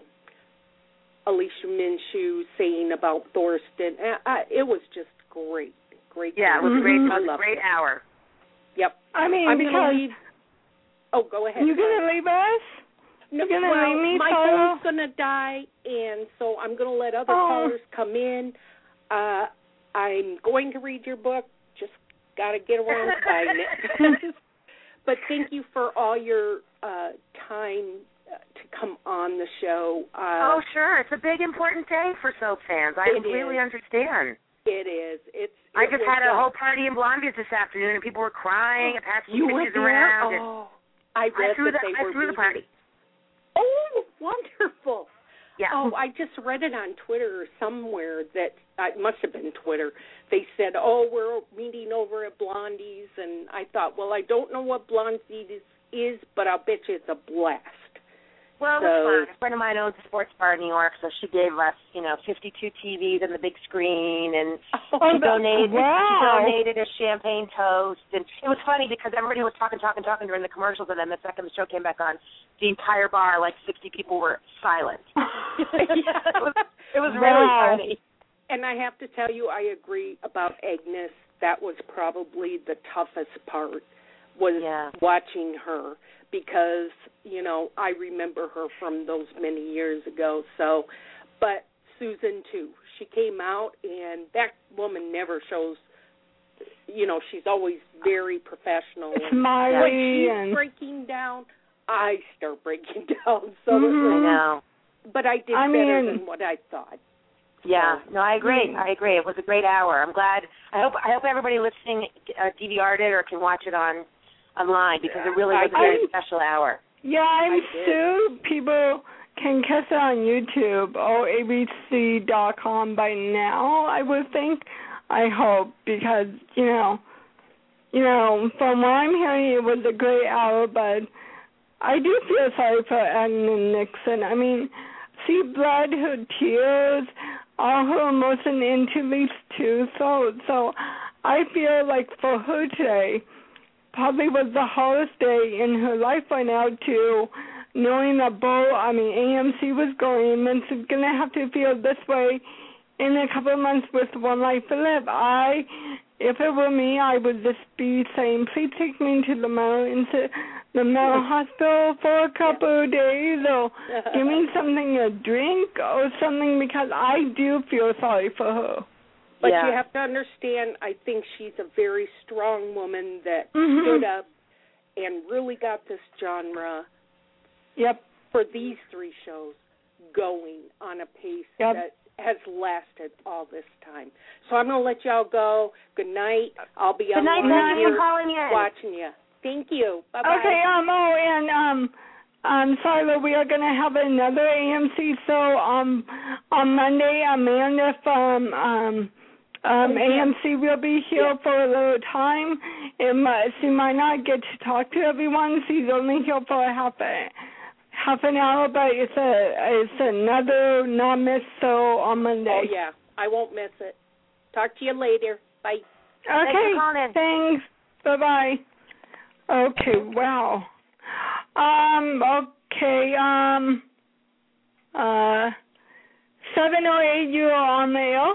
[SPEAKER 7] Alicia Minshew saying about Thorsten, I, I, it was just great, great.
[SPEAKER 4] Yeah, it was
[SPEAKER 3] mm-hmm.
[SPEAKER 4] great. It
[SPEAKER 7] I
[SPEAKER 4] was a great
[SPEAKER 7] it.
[SPEAKER 4] hour.
[SPEAKER 7] Yep.
[SPEAKER 3] I mean,
[SPEAKER 7] I'm
[SPEAKER 3] because
[SPEAKER 7] gonna leave. Oh, go ahead.
[SPEAKER 3] You gonna leave us?
[SPEAKER 7] No,
[SPEAKER 3] You're gonna
[SPEAKER 7] well,
[SPEAKER 3] leave me,
[SPEAKER 7] my
[SPEAKER 3] Paula?
[SPEAKER 7] phone's gonna die, and so I'm gonna let other
[SPEAKER 3] oh.
[SPEAKER 7] callers come in. Uh, I'm going to read your book. Just gotta get around to buying it. But thank you for all your uh, time to come on the show. Uh,
[SPEAKER 4] oh, sure. It's a big, important day for soap fans. I completely
[SPEAKER 7] is.
[SPEAKER 4] understand.
[SPEAKER 7] It is. It's.
[SPEAKER 4] I
[SPEAKER 7] it
[SPEAKER 4] just
[SPEAKER 7] was,
[SPEAKER 4] had a
[SPEAKER 7] uh,
[SPEAKER 4] whole party in Blondie's this afternoon, and people were crying and passing
[SPEAKER 7] you
[SPEAKER 4] pictures
[SPEAKER 7] were there?
[SPEAKER 4] around. And
[SPEAKER 7] Oh, I read
[SPEAKER 4] I threw
[SPEAKER 7] that
[SPEAKER 4] the,
[SPEAKER 7] they
[SPEAKER 4] I
[SPEAKER 7] were
[SPEAKER 4] threw the
[SPEAKER 7] beating.
[SPEAKER 4] party.
[SPEAKER 7] Oh, wonderful.
[SPEAKER 4] Yeah.
[SPEAKER 7] Oh, I just read it on Twitter or somewhere that uh, it must have been Twitter. They said, "Oh, we're meeting over at Blondie's," and I thought, well, I don't know what Blondie's is, is but I'll bet you it's a blast.
[SPEAKER 4] Well, it
[SPEAKER 7] so,
[SPEAKER 4] was fun. A friend of mine owns a sports bar in New York, so she gave us, you know, fifty-two T Vs and the big screen, and
[SPEAKER 7] oh,
[SPEAKER 4] she donated.
[SPEAKER 3] Wow.
[SPEAKER 4] She donated a champagne toast, and it was funny because everybody was talking, talking, talking during the commercials, and then the second the show came back on, the entire bar, like sixty people, were silent.
[SPEAKER 7] yeah.
[SPEAKER 4] it was, it was
[SPEAKER 3] wow.
[SPEAKER 4] really funny.
[SPEAKER 7] And I have to tell you, I agree about Agnes. That was probably the toughest part, was
[SPEAKER 4] yeah.
[SPEAKER 7] watching her, because, you know, I remember her from those many years ago. So, but Susan, too, she came out, and that woman never shows, you know, she's always very professional.
[SPEAKER 3] Smiley.
[SPEAKER 7] When she's
[SPEAKER 3] and...
[SPEAKER 7] breaking down, I start breaking down. So
[SPEAKER 3] mm-hmm.
[SPEAKER 7] it was,
[SPEAKER 4] I know.
[SPEAKER 7] But I did
[SPEAKER 3] I
[SPEAKER 7] better
[SPEAKER 3] mean,
[SPEAKER 7] than what I thought.
[SPEAKER 4] Yeah,
[SPEAKER 7] So,
[SPEAKER 4] no, I agree.
[SPEAKER 7] mm.
[SPEAKER 4] I agree. It was a great hour. I'm glad. I hope I hope everybody listening uh, D V R'd it or can watch it on online, because it really was a very
[SPEAKER 3] I,
[SPEAKER 4] special hour.
[SPEAKER 3] Yeah, I'm sure people can catch it on YouTube or A B C dot com by now, I would think. I hope, because, you know, you know, from what I'm hearing, it was a great hour, but I do feel sorry for Agnes Nixon. I mean, she bled her tears, all her emotion into these too, so, so I feel like for her today, probably was the hardest day in her life right now, too, knowing that Bo, I mean, A M C was going, and she's going to have to feel this way in a couple of months with One Life to Live. I, if it were me, I would just be saying, please take me to the mental, into the mental hospital for a couple of days, or give me something to drink or something, because I do feel sorry for her.
[SPEAKER 7] But
[SPEAKER 4] yeah.
[SPEAKER 7] you have to understand, I think she's a very strong woman that
[SPEAKER 3] mm-hmm.
[SPEAKER 7] stood up and really got this genre,
[SPEAKER 3] yep,
[SPEAKER 7] for these three shows going on a pace
[SPEAKER 3] yep.
[SPEAKER 7] that has lasted all this time. So I'm going to let y'all go. Good night. I'll be
[SPEAKER 4] Good night.
[SPEAKER 7] online
[SPEAKER 4] Thank you
[SPEAKER 7] here
[SPEAKER 4] for calling in.
[SPEAKER 7] watching you. Thank you. Bye-bye.
[SPEAKER 3] Okay, um, oh, and, um, um, Sarla, we are going to have another A M C show um, on Monday. Amanda from um, um,
[SPEAKER 7] oh, yeah.
[SPEAKER 3] A M C will be here
[SPEAKER 7] yeah.
[SPEAKER 3] for a little time. It might, she might not get to talk to everyone. She's only here for a half a half an hour, but it's a it's another not miss show on Monday.
[SPEAKER 7] Oh, yeah. I won't miss it. Talk to you later. Bye.
[SPEAKER 3] Okay.
[SPEAKER 4] Thanks for calling.
[SPEAKER 3] Thanks. Bye-bye. Okay, wow. Um, okay, um, uh, seven oh eight, you are on the air.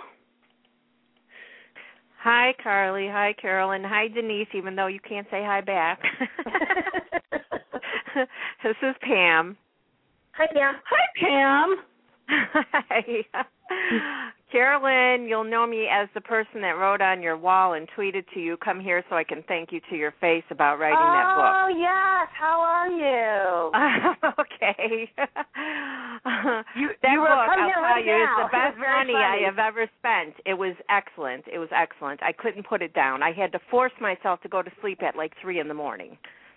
[SPEAKER 8] Hi, Carly. Hi, Carolyn. Hi, Denise, even though you can't say hi back. This is Pam.
[SPEAKER 4] Hi, Pam.
[SPEAKER 3] Hi, Pam.
[SPEAKER 8] Hi. Carolyn, you'll know me as the person that wrote on your wall and tweeted to you, come here so I can thank you to your face about writing
[SPEAKER 4] oh,
[SPEAKER 8] that book.
[SPEAKER 4] Oh, yes. How are you?
[SPEAKER 8] Okay.
[SPEAKER 4] you,
[SPEAKER 8] that
[SPEAKER 4] you
[SPEAKER 8] book,
[SPEAKER 4] come
[SPEAKER 8] I'll
[SPEAKER 4] here
[SPEAKER 8] tell
[SPEAKER 4] right
[SPEAKER 8] you,
[SPEAKER 4] now.
[SPEAKER 8] is the best money
[SPEAKER 4] funny.
[SPEAKER 8] I have ever spent. It was excellent. It was excellent. I couldn't put it down. I had to force myself to go to sleep at like three in the morning.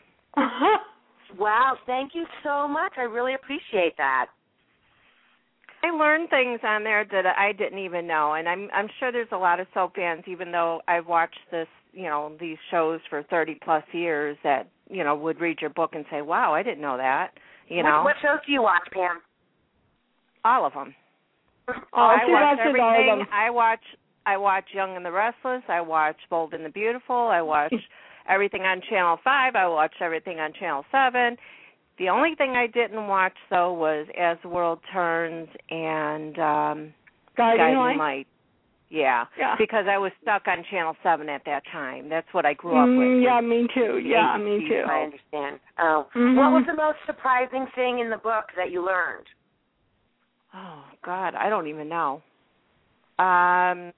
[SPEAKER 4] Wow. Thank you so much. I really appreciate that.
[SPEAKER 8] I learned things on there that I didn't even know, and I'm I'm sure there's a lot of soap fans, even though I've watched this, you know, these shows for thirty plus years, that you know would read your book and say, "Wow, I didn't know that." You
[SPEAKER 4] what,
[SPEAKER 8] know,
[SPEAKER 4] what shows do you watch, Pam?
[SPEAKER 8] all of them.
[SPEAKER 3] Oh,
[SPEAKER 8] I
[SPEAKER 3] she
[SPEAKER 8] watch
[SPEAKER 3] watches all of
[SPEAKER 8] everything.
[SPEAKER 3] them.
[SPEAKER 8] I watch I watch Young and the Restless. I watch Bold and the Beautiful. I watch everything on Channel Five. I watch everything on Channel Seven. The only thing I didn't watch, though, was As the World Turns and um,
[SPEAKER 3] Guiding,
[SPEAKER 8] Guiding
[SPEAKER 3] Light.
[SPEAKER 8] Light. Yeah,
[SPEAKER 3] yeah,
[SPEAKER 8] because I was stuck on Channel seven at that time. That's what I grew up
[SPEAKER 3] mm,
[SPEAKER 8] with.
[SPEAKER 3] Yeah, me too. Yeah, me too.
[SPEAKER 4] I understand. Oh.
[SPEAKER 3] Mm-hmm.
[SPEAKER 4] What was the most surprising thing in the book that you learned?
[SPEAKER 8] Oh, God, I don't even know. Um,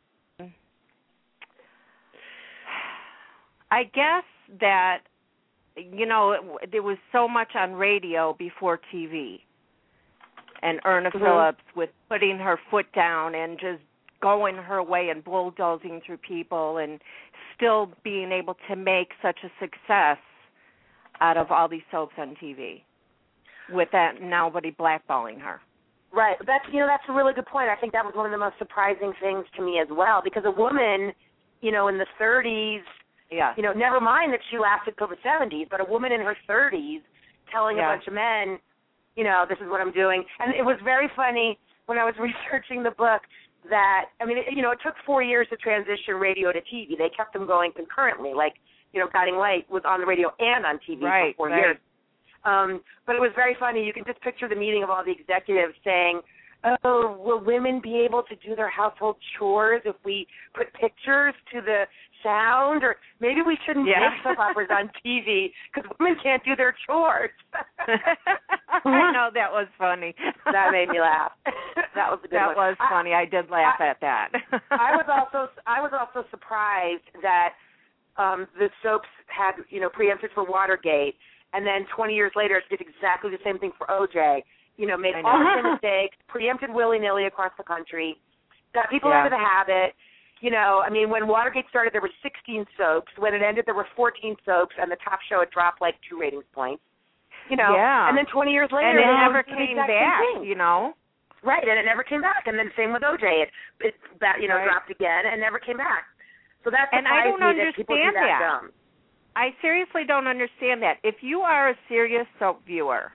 [SPEAKER 8] I guess that, you know, it, there was so much on radio before T V. And Erna
[SPEAKER 4] mm-hmm.
[SPEAKER 8] Phillips with putting her foot down and just going her way and bulldozing through people and still being able to make such a success out of all these soaps on T V with that nobody blackballing her.
[SPEAKER 4] Right. That's you know that's a really good point. I think that was one of the most surprising things to me as well, because a woman, you know, in the thirties,
[SPEAKER 8] yeah,
[SPEAKER 4] you know, never mind that she lasted till the seventies, but a woman in her thirties telling
[SPEAKER 8] yeah.
[SPEAKER 4] a bunch of men, you know, this is what I'm doing. And it was very funny when I was researching the book that, I mean, it, you know, it took four years to transition radio to T V. They kept them going concurrently, like, you know, Guiding Light was on the radio and on T V
[SPEAKER 8] right,
[SPEAKER 4] for four
[SPEAKER 8] right.
[SPEAKER 4] years. Um, but it was very funny. You can just picture the meeting of all the executives saying, oh, will women be able to do their household chores if we put pictures to the sound? Or maybe we shouldn't
[SPEAKER 8] yeah.
[SPEAKER 4] make soap operas on T V because women can't do their chores.
[SPEAKER 8] I know, that was funny.
[SPEAKER 4] That made me laugh. That was a good
[SPEAKER 8] that
[SPEAKER 4] one.
[SPEAKER 8] was funny. I, I did laugh
[SPEAKER 4] I,
[SPEAKER 8] at that.
[SPEAKER 4] I was also I was also surprised that um, the soaps had, you know, preempted for Watergate, and then twenty years later it did exactly the same thing for O J. You know, made all the same mistakes, preempted willy-nilly across the country, got people
[SPEAKER 8] yeah.
[SPEAKER 4] into the habit. You know, I mean, when Watergate started, there were sixteen soaps. When it ended, there were fourteen soaps, and the top show had dropped like two ratings points. You know,
[SPEAKER 8] yeah.
[SPEAKER 4] and then twenty years later,
[SPEAKER 8] and it
[SPEAKER 4] it
[SPEAKER 8] never
[SPEAKER 4] was the
[SPEAKER 8] came
[SPEAKER 4] exact
[SPEAKER 8] back.
[SPEAKER 4] same thing.
[SPEAKER 8] You know,
[SPEAKER 4] right? And it never came back. And then same with O J, it it that you know
[SPEAKER 8] right.
[SPEAKER 4] dropped again and never came back. So that
[SPEAKER 8] and I don't
[SPEAKER 4] me
[SPEAKER 8] understand
[SPEAKER 4] that people do that.
[SPEAKER 8] that.
[SPEAKER 4] Dumb.
[SPEAKER 8] I seriously don't understand that. If you are a serious soap viewer,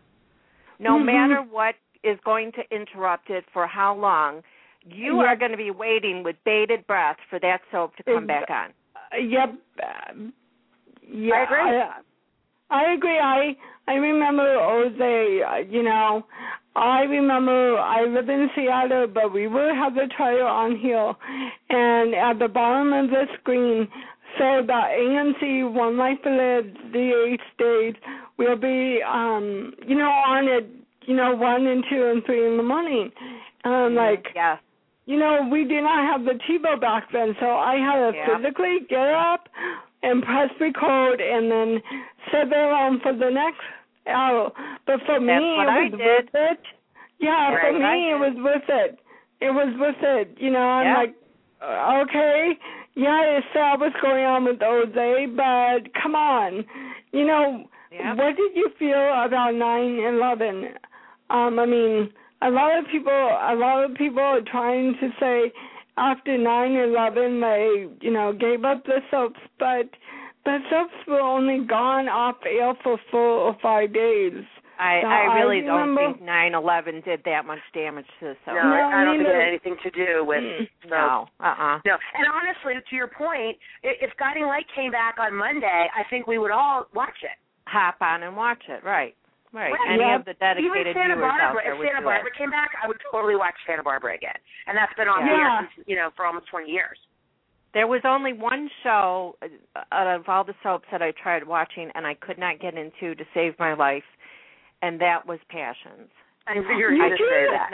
[SPEAKER 8] no
[SPEAKER 3] mm-hmm.
[SPEAKER 8] matter what is going to interrupt it for how long, you
[SPEAKER 3] yep.
[SPEAKER 8] are going to be waiting with bated breath for that soap to come back on.
[SPEAKER 3] Uh, yep. Uh, yeah,
[SPEAKER 4] I agree.
[SPEAKER 3] I, I agree. I I remember Jose, uh, you know, I remember I live in Seattle, but we will have the trial on Hill, and at the bottom of the screen, so the A M C One Life to Live, the eight states will be, um, you know, on at, you know, one and two and three in the morning. Um, like,
[SPEAKER 8] yeah.
[SPEAKER 3] you know, we did not have the TiVo back then, so I had to
[SPEAKER 8] yeah.
[SPEAKER 3] physically get up and press record and then sit there on for the next hour. But for me,
[SPEAKER 8] what
[SPEAKER 3] it
[SPEAKER 8] I
[SPEAKER 3] was
[SPEAKER 8] did.
[SPEAKER 3] worth it. Yeah,
[SPEAKER 8] Right,
[SPEAKER 3] for me, it was worth it. It was worth it. You know, I'm
[SPEAKER 8] yeah.
[SPEAKER 3] like, uh, okay, yeah, it's sad what's going on with Jose, but come on. You know,
[SPEAKER 8] yeah.
[SPEAKER 3] what did you feel about nine eleven? Um, I mean, a lot of people, a lot of people are trying to say after nine eleven they, you know, gave up the soaps, but the soaps were only gone off air for four or five days.
[SPEAKER 8] I,
[SPEAKER 3] so
[SPEAKER 8] I really
[SPEAKER 3] I
[SPEAKER 8] don't
[SPEAKER 3] remember,
[SPEAKER 8] think nine eleven did that much damage to the soap.
[SPEAKER 4] No,
[SPEAKER 3] No,
[SPEAKER 4] I don't think it
[SPEAKER 3] neither.
[SPEAKER 4] had anything to do with
[SPEAKER 3] Mm.
[SPEAKER 4] soaps.
[SPEAKER 8] No, uh-uh.
[SPEAKER 4] No, and honestly, to your point, i- if Guiding Light came back on Monday, I think we would all watch it.
[SPEAKER 8] Hop on and watch it, right. Right.
[SPEAKER 4] Right.
[SPEAKER 8] Any
[SPEAKER 3] Yeah.
[SPEAKER 8] of the dedicated
[SPEAKER 4] Even Santa
[SPEAKER 8] viewers out
[SPEAKER 4] Barbara,
[SPEAKER 8] there
[SPEAKER 4] if
[SPEAKER 8] would
[SPEAKER 4] Santa
[SPEAKER 8] do
[SPEAKER 4] Barbara
[SPEAKER 8] it.
[SPEAKER 4] came back, I would totally watch Santa Barbara again. And that's been on
[SPEAKER 3] Yeah.
[SPEAKER 4] the air since, you know, for almost twenty years.
[SPEAKER 8] There was only one show uh, out of all the soaps that I tried watching and I could not get into to save my life, and that was Passions.
[SPEAKER 4] I figured you
[SPEAKER 3] You
[SPEAKER 4] would
[SPEAKER 3] did.
[SPEAKER 4] say
[SPEAKER 8] I
[SPEAKER 4] that.
[SPEAKER 8] could not,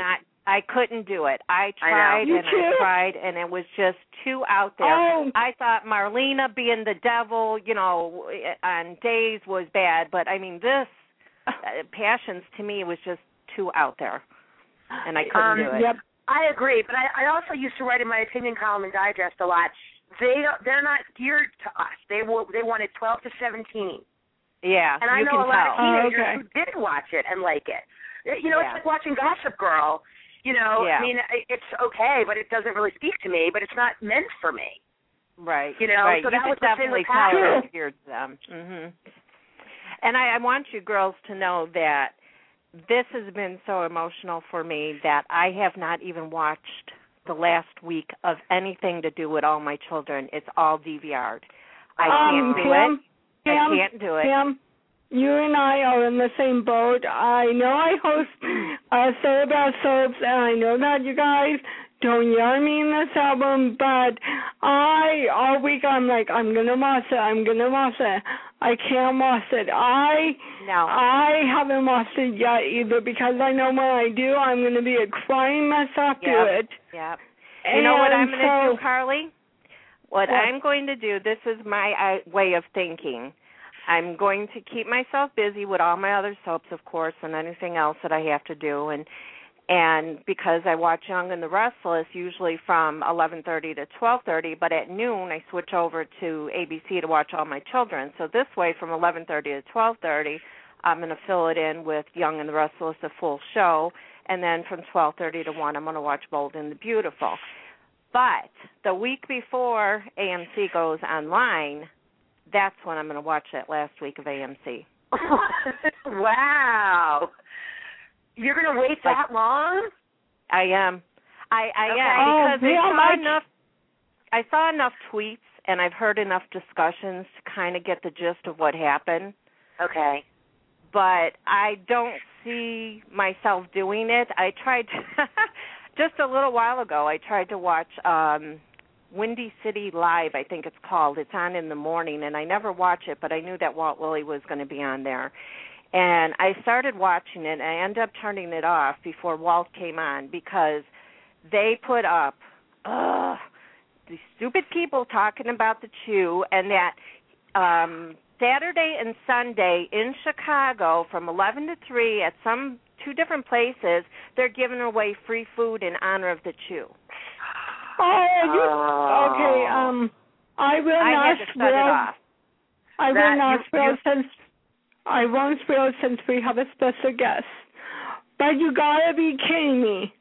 [SPEAKER 8] I couldn't do it. I
[SPEAKER 4] I
[SPEAKER 8] tried
[SPEAKER 3] know.
[SPEAKER 8] and
[SPEAKER 3] Me too.
[SPEAKER 8] I tried, and it was just too out there.
[SPEAKER 3] Oh.
[SPEAKER 8] I thought Marlena being the devil, you know, on days was bad, but I mean this uh, Passions to me was just too out there, and I couldn't
[SPEAKER 4] Um,
[SPEAKER 8] do it.
[SPEAKER 3] Yep.
[SPEAKER 4] I agree, but I, I also used to write in my opinion column in Digest a lot. They don't, they're not geared to us. They will, they wanted twelve to seventeen.
[SPEAKER 8] Yeah,
[SPEAKER 4] And I
[SPEAKER 8] you
[SPEAKER 4] know
[SPEAKER 8] can
[SPEAKER 4] a lot
[SPEAKER 8] tell.
[SPEAKER 4] of teenagers
[SPEAKER 3] Oh, okay.
[SPEAKER 4] who did watch it and like it. You know,
[SPEAKER 8] Yeah.
[SPEAKER 4] it's like watching Gossip Girl. You know,
[SPEAKER 8] Yeah.
[SPEAKER 4] I mean, it's okay, but it doesn't really speak to me. But it's not meant for me.
[SPEAKER 8] Right.
[SPEAKER 4] You know,
[SPEAKER 8] right.
[SPEAKER 4] so
[SPEAKER 8] you
[SPEAKER 4] that
[SPEAKER 8] could
[SPEAKER 4] was the thing
[SPEAKER 8] definitely
[SPEAKER 4] with
[SPEAKER 8] tell
[SPEAKER 4] Passions.
[SPEAKER 8] it's geared to them. Mhm. And I, I want you girls to know that this has been so emotional for me that I have not even watched the last week of anything to do with all my children. It's all D V R'd. I can't
[SPEAKER 3] Um,
[SPEAKER 8] do
[SPEAKER 3] Pam,
[SPEAKER 8] it.
[SPEAKER 3] Pam,
[SPEAKER 8] I can't do it.
[SPEAKER 3] Pam, you and I are in the same boat. I know I host uh, Soul About Soaps, and I know that you guys don't yell at me in this album, but I, all week, I'm like, I'm going to watch it, I'm going to watch it. I can't watch it. I,
[SPEAKER 8] No.
[SPEAKER 3] I haven't watched it yet either because I know when I do, I'm going to be a crying mess after
[SPEAKER 8] Yep.
[SPEAKER 3] it.
[SPEAKER 8] Yep. You know what I'm going to
[SPEAKER 3] so,
[SPEAKER 8] do, Carly? What,
[SPEAKER 3] What?
[SPEAKER 8] I'm going to do, this is my uh, way of thinking. I'm going to keep myself busy with all my other soaps, of course, and anything else that I have to do. And and because I watch Young and the Restless usually from eleven thirty to twelve thirty, but at noon I switch over to A B C to watch all my children. So this way from eleven thirty to twelve thirty, I'm going to fill it in with Young and the Restless, a full show. And then from twelve thirty to one, I'm going to watch Bold and the Beautiful. But the week before A M C goes online, that's when I'm going to watch that last week of A M C.
[SPEAKER 4] Wow. You're going to wait that long?
[SPEAKER 8] I am. I, I
[SPEAKER 4] Okay.
[SPEAKER 8] am
[SPEAKER 3] Oh,
[SPEAKER 8] because I
[SPEAKER 3] how
[SPEAKER 8] saw
[SPEAKER 3] much?
[SPEAKER 8] enough. I saw enough tweets and I've heard enough discussions to kind of get the gist of what happened.
[SPEAKER 4] Okay.
[SPEAKER 8] But I don't see myself doing it. I tried to, just a little while ago. I tried to watch um, Windy City Live, I think it's called. It's on in the morning, and I never watch it, but I knew that Walt Willey was going to be on there. And I started watching it, and I ended up turning it off before Walt came on because they put up uh, these stupid people talking about the Chew, and that um, Saturday and Sunday in Chicago from eleven to three at some two different places, they're giving away free food in honor of the Chew.
[SPEAKER 3] Oh, you,
[SPEAKER 4] Oh.
[SPEAKER 3] okay, um, I will
[SPEAKER 8] I
[SPEAKER 3] not
[SPEAKER 8] had to shut
[SPEAKER 3] spill,
[SPEAKER 8] it off.
[SPEAKER 3] I
[SPEAKER 4] That-
[SPEAKER 3] will not
[SPEAKER 4] you-
[SPEAKER 3] spill
[SPEAKER 4] you-
[SPEAKER 3] since, I won't spill since we have a special guest. But you gotta be kidding me.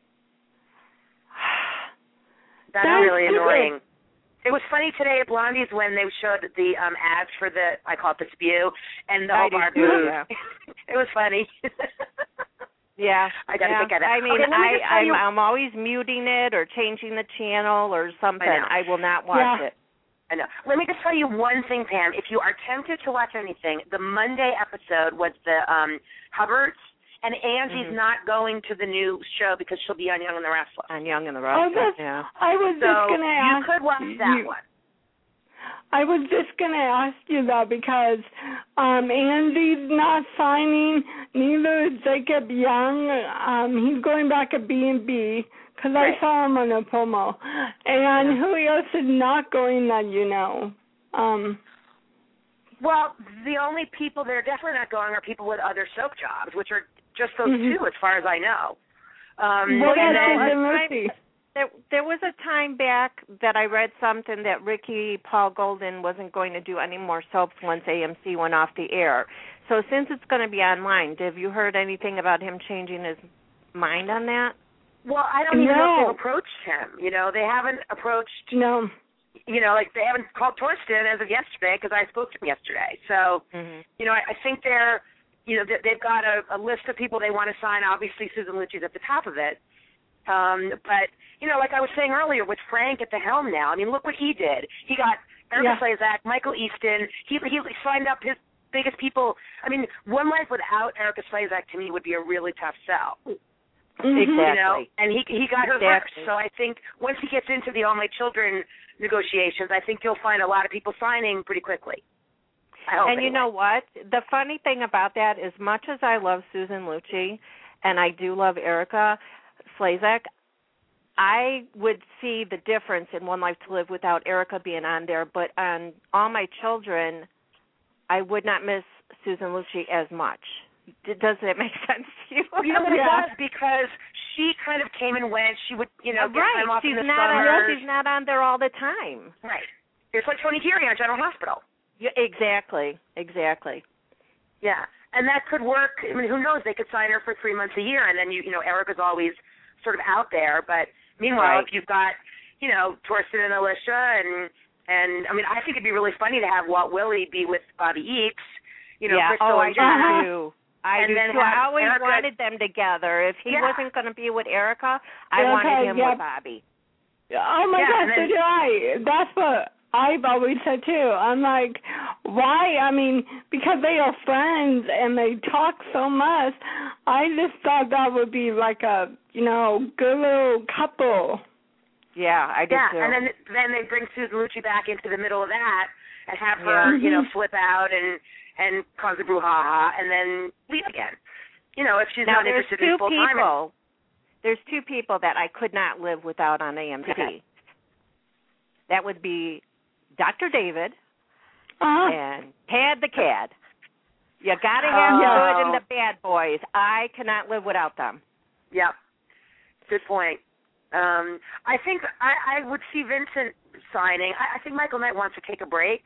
[SPEAKER 4] That's,
[SPEAKER 3] That's
[SPEAKER 4] really
[SPEAKER 3] stupid.
[SPEAKER 4] annoying. It was funny today at Blondie's when they showed the um ads for the, I call it the spew, and the
[SPEAKER 8] I
[SPEAKER 4] whole
[SPEAKER 8] do
[SPEAKER 4] bar
[SPEAKER 8] too,
[SPEAKER 4] booth.
[SPEAKER 8] yeah.
[SPEAKER 4] It was funny.
[SPEAKER 8] Yeah,
[SPEAKER 4] I gotta
[SPEAKER 8] yeah.
[SPEAKER 4] think of that.
[SPEAKER 8] I mean,
[SPEAKER 4] Okay, let me just tell
[SPEAKER 8] I, I'm,
[SPEAKER 4] you-
[SPEAKER 8] I'm always muting it or changing the channel or something.
[SPEAKER 4] I know.
[SPEAKER 8] I will not watch
[SPEAKER 3] Yeah.
[SPEAKER 8] it.
[SPEAKER 4] I know. Let me just tell you one thing, Pam. If you are tempted to watch anything, the Monday episode was the um Hubbards, and Angie's
[SPEAKER 8] Mhm.
[SPEAKER 4] not going to the new show because she'll be on Young and the Restless.
[SPEAKER 8] On Young and the
[SPEAKER 3] Oh,
[SPEAKER 8] Restless,
[SPEAKER 3] that's,
[SPEAKER 8] yeah.
[SPEAKER 3] I was
[SPEAKER 4] So
[SPEAKER 3] just gonna
[SPEAKER 4] you
[SPEAKER 3] ask.
[SPEAKER 4] could watch that
[SPEAKER 3] you-
[SPEAKER 4] one.
[SPEAKER 3] I was just gonna ask you that because um Andy's not signing, neither is Jacob Young. Um, he's going back at B and B because
[SPEAKER 4] Right.
[SPEAKER 3] I saw him on a promo. And
[SPEAKER 8] Yeah.
[SPEAKER 3] who else is not going that you know? Um.
[SPEAKER 4] Well, the only people that are definitely not going are people with other soap jobs, which are just those
[SPEAKER 3] Mhm.
[SPEAKER 4] two, as far as I know. Um,
[SPEAKER 3] What
[SPEAKER 4] and
[SPEAKER 3] about
[SPEAKER 4] then,
[SPEAKER 3] Susan
[SPEAKER 8] I-
[SPEAKER 3] Lucy?
[SPEAKER 8] There, there was a time back that I read something that Ricky Paul Golden wasn't going to do any more soaps once A M C went off the air. So since it's going to be online, have you heard anything about him changing his mind on that?
[SPEAKER 4] well, I don't even know if
[SPEAKER 3] No.
[SPEAKER 4] they've approached him. You know, they haven't approached.
[SPEAKER 3] No.
[SPEAKER 4] You know, like they haven't called Torsten as of yesterday because I spoke to him yesterday. So,
[SPEAKER 8] Mm-hmm.
[SPEAKER 4] you know, I, I think they're, you know, they- they've got a, a list of people they want to sign. Obviously, Susan Lucci's at the top of it. Um, but, you know, like I was saying earlier, with Frank at the helm now, I mean, look what he did. He got Erica
[SPEAKER 3] Yeah.
[SPEAKER 4] Slezak, Michael Easton. He, he signed up his biggest people. I mean, One Life without Erica Slezak to me would be a really tough sell.
[SPEAKER 3] Mhm.
[SPEAKER 8] Exactly.
[SPEAKER 4] You know, and he he got her
[SPEAKER 8] Exactly.
[SPEAKER 4] first. So I think once he gets into the All My Children negotiations, I think you'll find a lot of people signing pretty quickly. I hope
[SPEAKER 8] And you
[SPEAKER 4] anyway.
[SPEAKER 8] know what? The funny thing about that, as much as I love Susan Lucci and I do love Erica, Slezak, I would see the difference in One Life to Live without Erica being on there, but on All My Children, I would not miss Susan Lucci as much. Does that make sense to you?
[SPEAKER 4] You know what
[SPEAKER 8] yeah.
[SPEAKER 4] it does, because she kind of came and went. She would, you know, get
[SPEAKER 8] right.
[SPEAKER 4] time off
[SPEAKER 8] she's
[SPEAKER 4] in the
[SPEAKER 8] not
[SPEAKER 4] summer.
[SPEAKER 8] On, she's not on there all the time.
[SPEAKER 4] Right. It's like Tony Geary on General Hospital.
[SPEAKER 8] Yeah, exactly, exactly.
[SPEAKER 4] Yeah, and that could work. I mean, who knows? They could sign her for three months a year, and then, you you know, Erica's always sort of out there. But meanwhile,
[SPEAKER 8] right.
[SPEAKER 4] if you've got, you know, Torsten and Alicia, and, and I mean, I think it'd be really funny to have Walt Willey be with Bobby Eakes, you know,
[SPEAKER 8] yeah.
[SPEAKER 4] Crystal
[SPEAKER 8] oh,
[SPEAKER 4] and
[SPEAKER 8] I
[SPEAKER 4] John.
[SPEAKER 8] do. I
[SPEAKER 4] and
[SPEAKER 8] do
[SPEAKER 4] then
[SPEAKER 8] too. I always
[SPEAKER 4] Erica,
[SPEAKER 8] wanted them together. If he
[SPEAKER 4] yeah.
[SPEAKER 8] wasn't going to be with Erica, I
[SPEAKER 3] okay,
[SPEAKER 8] wanted him
[SPEAKER 3] yeah.
[SPEAKER 8] with Bobby.
[SPEAKER 3] Oh my
[SPEAKER 4] yeah,
[SPEAKER 3] gosh, so
[SPEAKER 4] then,
[SPEAKER 3] do I. That's what I've always said too. I'm like, why? I mean, because they are friends and they talk so much. I just thought that would be like a, you know, good little couple.
[SPEAKER 8] Yeah, I did
[SPEAKER 4] yeah,
[SPEAKER 8] too.
[SPEAKER 4] and then then they bring Susan Lucci back into the middle of that and have her,
[SPEAKER 8] yeah.
[SPEAKER 4] you know, flip out and and cause a brouhaha, and then leave again. You know, if she's
[SPEAKER 8] now,
[SPEAKER 4] not interested
[SPEAKER 8] two
[SPEAKER 4] in full time.
[SPEAKER 8] People, there's two people that I could not live without on A M C.
[SPEAKER 4] Okay.
[SPEAKER 8] That would be Doctor David
[SPEAKER 3] Uh-huh.
[SPEAKER 8] and Tad the Cad. You got to have
[SPEAKER 4] oh.
[SPEAKER 8] the good and the bad boys. I cannot live without them.
[SPEAKER 4] Yep. Good point. Um, I think I, I would see Vincent signing. I, I think Michael Knight wants to take a break.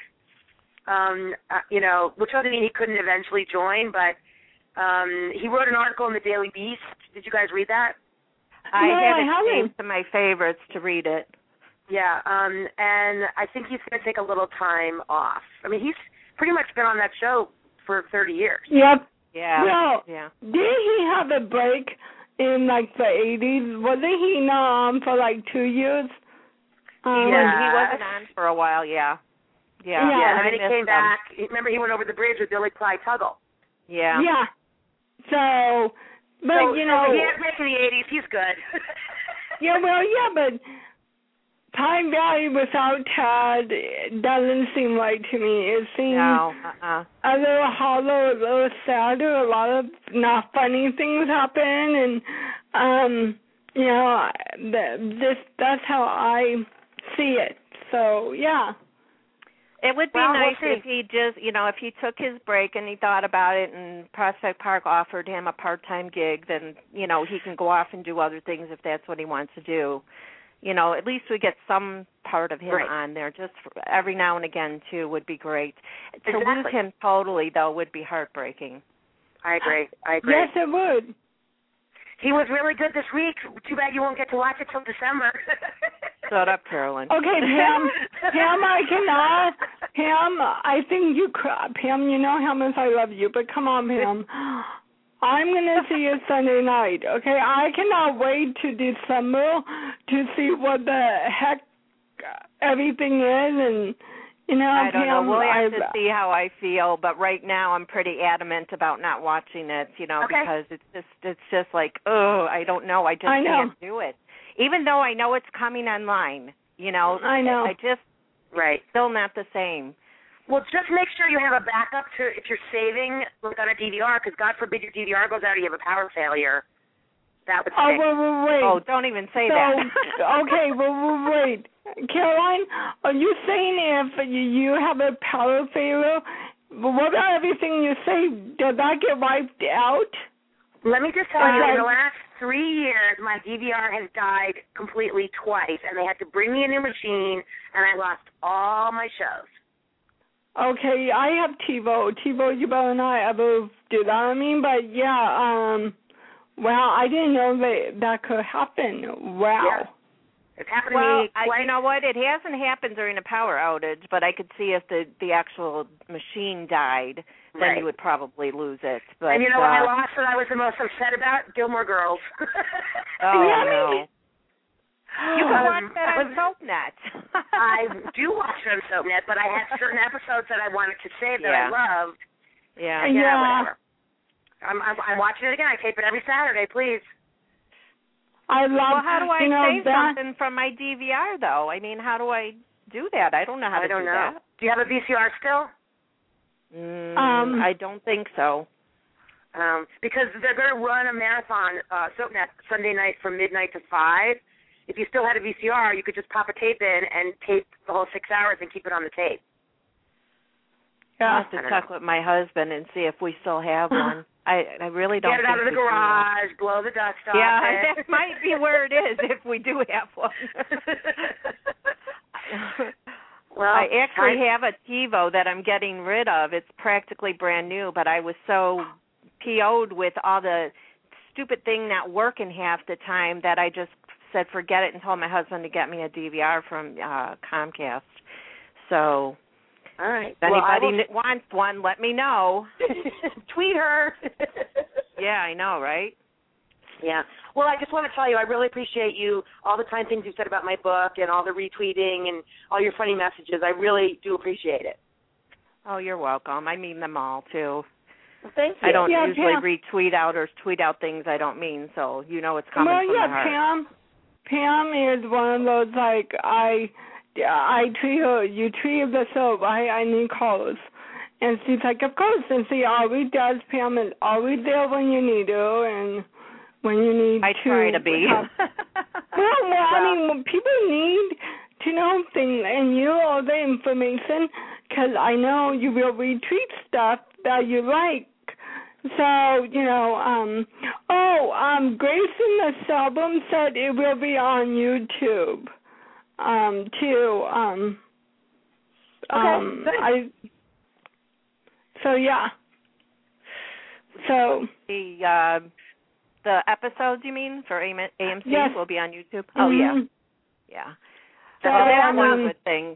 [SPEAKER 4] Um, uh, you know, which doesn't mean he couldn't eventually join, but um, he wrote an article in the Daily Beast. Did you guys read that?
[SPEAKER 8] I
[SPEAKER 3] No,
[SPEAKER 8] have
[SPEAKER 3] I
[SPEAKER 8] it
[SPEAKER 3] haven't.
[SPEAKER 8] saved to my favorites to read it.
[SPEAKER 4] Yeah, um, and I think he's going to take a little time off. I mean, he's pretty much been on that show for thirty years.
[SPEAKER 3] Yep.
[SPEAKER 8] Yeah.
[SPEAKER 3] Well,
[SPEAKER 8] yeah.
[SPEAKER 3] did he have a break in like the eighties? Wasn't he not on for like two years? Um,
[SPEAKER 4] Yeah.
[SPEAKER 8] He wasn't on for a while, yeah. Yeah,
[SPEAKER 3] Yeah,
[SPEAKER 4] Yeah, and
[SPEAKER 8] I
[SPEAKER 4] then he
[SPEAKER 8] missed
[SPEAKER 4] came
[SPEAKER 8] him.
[SPEAKER 4] back. Remember, he went over the bridge with Billy Clyde Tuggle.
[SPEAKER 8] Yeah.
[SPEAKER 3] Yeah. So, but
[SPEAKER 4] so,
[SPEAKER 3] you know,
[SPEAKER 4] so he had a break in the eighties. He's good.
[SPEAKER 3] yeah, well, yeah, but Pine Valley without Tad doesn't seem right to me. It seems
[SPEAKER 8] No, uh-uh.
[SPEAKER 3] a little hollow, a little sadder. A lot of not funny things happen, and um, you know, the, this that's how I see it. So, yeah.
[SPEAKER 8] It would be
[SPEAKER 4] Well, we'll
[SPEAKER 8] nice
[SPEAKER 4] see.
[SPEAKER 8] if he just, you know, if he took his break and he thought about it and Prospect Park offered him a part-time gig, then, you know, he can go off and do other things if that's what he wants to do. You know, at least we get some part of him
[SPEAKER 4] Right.
[SPEAKER 8] on there. Just for every now and again, too, would be great. To
[SPEAKER 4] Exactly.
[SPEAKER 8] lose him totally, though, would be heartbreaking.
[SPEAKER 4] I agree. I agree.
[SPEAKER 3] Yes, it would.
[SPEAKER 4] He was really good this week. Too bad you won't get to watch it till December.
[SPEAKER 8] Shut up, Carolyn.
[SPEAKER 3] Okay, Pam. Pam, I cannot. Pam, I think you. cr- Pam, you know how much I love you, but come on, Pam. I'm gonna see you Sunday night. Okay, I cannot wait to December to see what the heck everything is, and you know,
[SPEAKER 8] I don't
[SPEAKER 3] Pam.
[SPEAKER 8] know. We'll have
[SPEAKER 3] I,
[SPEAKER 8] to see how I feel, but right now I'm pretty adamant about not watching it, you know,
[SPEAKER 4] Okay.
[SPEAKER 8] because it's just it's just like, oh, I don't know. I just
[SPEAKER 3] I know.
[SPEAKER 8] can't do it. Even though I know it's coming online, you know.
[SPEAKER 3] I know.
[SPEAKER 8] I just
[SPEAKER 4] Right.
[SPEAKER 8] still not the same.
[SPEAKER 4] Well, just make sure you have a backup to if you're saving, like on a D V R, because God forbid your D V R goes out or you have a power failure. That would
[SPEAKER 3] Oh,
[SPEAKER 4] stink.
[SPEAKER 3] wait, wait, wait.
[SPEAKER 8] Oh, don't even say
[SPEAKER 3] so,
[SPEAKER 8] that.
[SPEAKER 3] okay, well, well, wait. Caroline, are you saying if you, you have a power failure, what about everything you saved? Did that get wiped out?
[SPEAKER 4] Let me just tell
[SPEAKER 3] Okay.
[SPEAKER 4] you, in the last three years, my D V R has died completely twice, and they had to bring me a new machine, and I lost all my shows.
[SPEAKER 3] Okay, I have TiVo. TiVo, you better not ever do that. I mean, but yeah, um, well, I didn't know that that could happen. Wow.
[SPEAKER 4] Yeah. It's happened
[SPEAKER 8] Well,
[SPEAKER 4] to me
[SPEAKER 8] I,
[SPEAKER 4] twice.
[SPEAKER 8] you know what? It hasn't happened during a power outage, but I could see if the the actual machine died, then
[SPEAKER 4] Right.
[SPEAKER 8] you would probably lose it. But
[SPEAKER 4] and you know what
[SPEAKER 8] uh,
[SPEAKER 4] I lost that I was the most upset about? Gilmore Girls.
[SPEAKER 8] Oh
[SPEAKER 3] Really?
[SPEAKER 8] no! You can
[SPEAKER 4] Um,
[SPEAKER 8] watch that
[SPEAKER 4] I
[SPEAKER 8] on
[SPEAKER 4] was-
[SPEAKER 8] SoapNet.
[SPEAKER 4] I do watch it on SoapNet, but I had certain episodes that I wanted to save that
[SPEAKER 8] Yeah.
[SPEAKER 4] I loved.
[SPEAKER 8] Yeah.
[SPEAKER 4] Yeah,
[SPEAKER 3] Yeah.
[SPEAKER 4] whatever. I'm, I'm I'm watching it again. I tape it every Saturday, please.
[SPEAKER 3] I love,
[SPEAKER 8] Well, how do I
[SPEAKER 3] you know,
[SPEAKER 8] save
[SPEAKER 3] that,
[SPEAKER 8] something from my D V R though? I mean, how do I do that? I don't know how
[SPEAKER 4] I
[SPEAKER 8] to
[SPEAKER 4] don't
[SPEAKER 8] do
[SPEAKER 4] know. Do you have a V C R still?
[SPEAKER 8] that. Mm,
[SPEAKER 3] Um,
[SPEAKER 8] I don't think so.
[SPEAKER 4] Um, because they're going to run a marathon uh, SoapNet Sunday night from midnight to five. If you still had a V C R, you could just pop a tape in and tape the whole six hours and keep it on the tape.
[SPEAKER 8] I'll have to check with my husband and see if we still have one. I I really don't.
[SPEAKER 4] Get it
[SPEAKER 8] think
[SPEAKER 4] out of the garage, blow the dust off.
[SPEAKER 8] Yeah,
[SPEAKER 4] it.
[SPEAKER 8] that might be where it is if we do have one.
[SPEAKER 4] Well,
[SPEAKER 8] I actually
[SPEAKER 4] I,
[SPEAKER 8] have a TiVo that I'm getting rid of. It's practically brand new, but I was so P O'd with all the stupid thing not working half the time that I just said forget it and told my husband to get me a D V R from uh, Comcast. So,
[SPEAKER 4] all right.
[SPEAKER 8] If anybody
[SPEAKER 4] well, will...
[SPEAKER 8] wants one, let me know.
[SPEAKER 4] Tweet her.
[SPEAKER 8] Yeah, I know, right?
[SPEAKER 4] Yeah. Well, I just want to tell you, I really appreciate you, all the kind things you said about my book and all the retweeting and all your funny messages. I really do appreciate it.
[SPEAKER 8] Oh, you're welcome. I mean them all, too.
[SPEAKER 4] Well, thank you.
[SPEAKER 8] I don't
[SPEAKER 3] yeah,
[SPEAKER 8] usually
[SPEAKER 3] Pam.
[SPEAKER 8] retweet out or tweet out things I don't mean, so you know it's coming
[SPEAKER 3] well,
[SPEAKER 8] from
[SPEAKER 3] yeah,
[SPEAKER 8] the heart.
[SPEAKER 3] Pam. Pam is one of those, like, I, I tweet her, you tweet the soap, I, I need calls. And she's like, of course. And she always does, Pam, is always there when you need her and when you need
[SPEAKER 8] I
[SPEAKER 3] to.
[SPEAKER 8] try to be.
[SPEAKER 3] Have, well, well, I mean, when people need to know things and you know all the information, because I know you will retweet stuff that you like. So, you know, um, oh, um, Grace in the Suburban said it will be on YouTube, um, too. Um,
[SPEAKER 4] okay,
[SPEAKER 3] um, I, so, yeah. So.
[SPEAKER 8] The, uh, the episodes, you mean, for A M C
[SPEAKER 3] yes.
[SPEAKER 8] will be on YouTube?
[SPEAKER 3] Mm-hmm.
[SPEAKER 8] Oh, yeah. Yeah.
[SPEAKER 3] So,
[SPEAKER 8] so that's
[SPEAKER 3] um,
[SPEAKER 8] one good thing.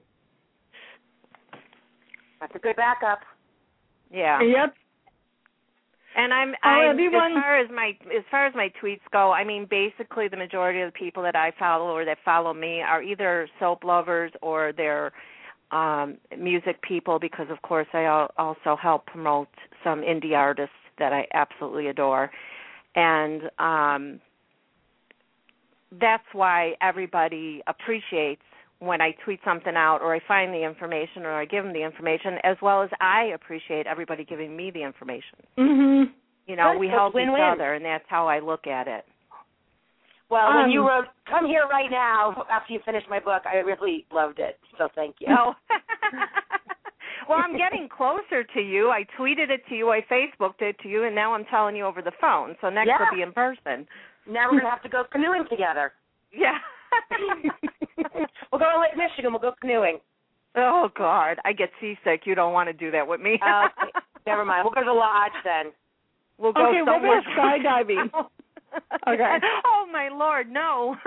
[SPEAKER 4] That's a good backup.
[SPEAKER 8] Yeah.
[SPEAKER 3] Yep.
[SPEAKER 8] And I'm,
[SPEAKER 3] oh,
[SPEAKER 8] I'm
[SPEAKER 3] everyone...
[SPEAKER 8] as far as my as far as my tweets go, I mean, basically the majority of the people that I follow or that follow me are either soap lovers or they're um, music people, because of course I al- also help promote some indie artists that I absolutely adore, and um, that's why everybody appreciates when I tweet something out or I find the information or I give them the information, as well as I appreciate everybody giving me the information.
[SPEAKER 3] Mm-hmm.
[SPEAKER 8] You know,
[SPEAKER 4] Good.
[SPEAKER 8] we
[SPEAKER 4] That's
[SPEAKER 8] help
[SPEAKER 4] win-win.
[SPEAKER 8] each other, and that's how I look at it.
[SPEAKER 4] Well,
[SPEAKER 3] um,
[SPEAKER 4] when you wrote, come here right now, after you finished my book, I really loved it, so thank you.
[SPEAKER 8] Oh. Well, I'm getting closer to you. I tweeted it to you, I Facebooked it to you, and now I'm telling you over the phone. So next
[SPEAKER 4] Yeah.
[SPEAKER 8] will be in person.
[SPEAKER 4] Now we're going to have to go canoeing together.
[SPEAKER 8] Yeah.
[SPEAKER 4] We'll go to Lake Michigan. We'll go canoeing.
[SPEAKER 8] Oh, God. I get seasick. You don't want to do that with me.
[SPEAKER 4] Uh, never mind. We'll go to the lodge then.
[SPEAKER 8] We'll go
[SPEAKER 3] okay, we'll
[SPEAKER 8] somewhere.
[SPEAKER 3] go skydiving. Okay.
[SPEAKER 8] Oh, my Lord, no.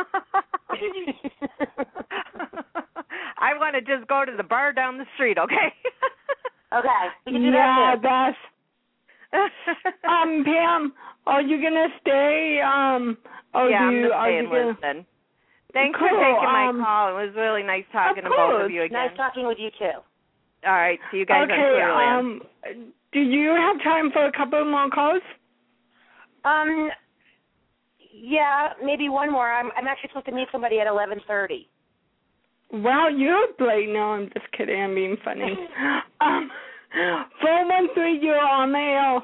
[SPEAKER 8] I want to just go to the bar down the street, okay?
[SPEAKER 4] Okay. We can do
[SPEAKER 3] yeah,
[SPEAKER 4] that
[SPEAKER 3] that's... um, Pam, are you going to stay? Um, or
[SPEAKER 8] yeah,
[SPEAKER 3] do
[SPEAKER 8] I'm
[SPEAKER 3] you,
[SPEAKER 8] going to
[SPEAKER 3] are
[SPEAKER 8] stay
[SPEAKER 3] you
[SPEAKER 8] and
[SPEAKER 3] gonna...
[SPEAKER 8] listen. Thanks
[SPEAKER 3] cool.
[SPEAKER 8] for taking my
[SPEAKER 3] um,
[SPEAKER 8] call. It was really nice talking to both of you again.
[SPEAKER 4] Nice talking with you, too.
[SPEAKER 8] All right, see you guys
[SPEAKER 3] okay,
[SPEAKER 8] on Clearland.
[SPEAKER 3] um, do you have time for a couple more calls?
[SPEAKER 4] Um, yeah, maybe one more. I'm, I'm actually supposed to meet somebody at eleven thirty.
[SPEAKER 3] Wow, you're late. No, I'm just kidding. I'm being funny. um, four one three, you're on the air.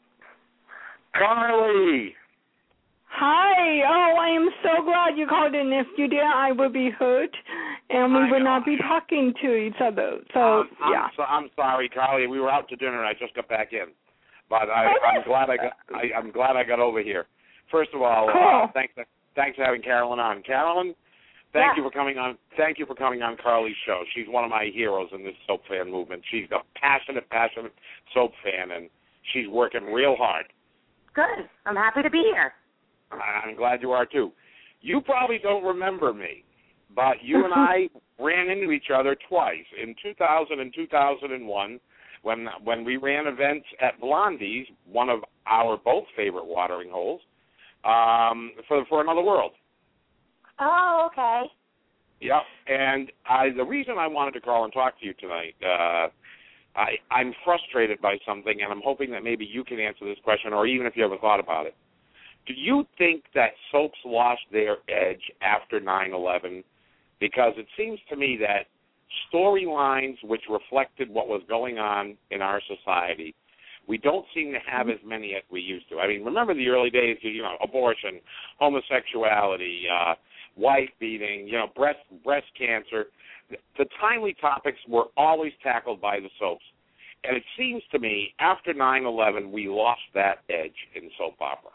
[SPEAKER 9] Carly.
[SPEAKER 3] Hi. Oh, I am so glad you called in. If you didn't, I would be hurt, and we
[SPEAKER 9] I
[SPEAKER 3] would
[SPEAKER 9] know.
[SPEAKER 3] not be talking to each other. So,
[SPEAKER 9] um, I'm,
[SPEAKER 3] yeah.
[SPEAKER 9] so, I'm sorry, Carly. We were out to dinner, and I just got back in. But I,
[SPEAKER 3] Oh,
[SPEAKER 9] I'm glad I got. I, I'm glad I got over here. First of all,
[SPEAKER 3] Cool.
[SPEAKER 9] uh, thanks. Thanks for having Carolyn on. Carolyn, thank
[SPEAKER 4] Yeah.
[SPEAKER 9] you for coming on. Thank you for coming on Carly's show. She's one of my heroes in this soap fan movement. She's a passionate, passionate soap fan, and she's working real hard.
[SPEAKER 4] Good. I'm happy to be here.
[SPEAKER 9] I'm glad you are, too. You probably don't remember me, but you and I ran into each other twice, in two thousand and two thousand one, when when we ran events at Blondie's, one of our both favorite watering holes, um, for for Another World.
[SPEAKER 4] Oh, okay.
[SPEAKER 9] Yep, and I, the reason I wanted to call and talk to you tonight, uh, I, I'm frustrated by something, and I'm hoping that maybe you can answer this question, or even if you ever thought about it. Do you think that soaps lost their edge after nine eleven? Because it seems to me that storylines which reflected what was going on in our society We don't seem to have as many as we used to. I mean, remember the early days, you know, abortion, homosexuality, uh, wife beating, you know, breast breast cancer. The timely topics were always tackled by the soaps. And it seems to me, after nine eleven, we lost that edge in soap opera.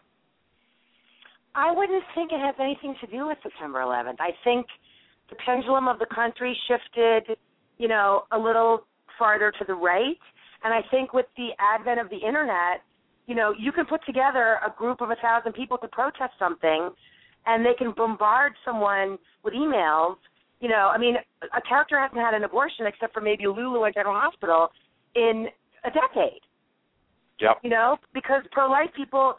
[SPEAKER 4] I wouldn't think it has anything to do with September eleventh. I think the pendulum of the country shifted, you know, a little farther to the right. And I think with the advent of the Internet, you know, you can put together a group of a thousand people to protest something, and they can bombard someone with emails. You know, I mean, a character hasn't had an abortion except for maybe Lulu at General Hospital in a decade.
[SPEAKER 9] Yep.
[SPEAKER 4] You know, because pro-life people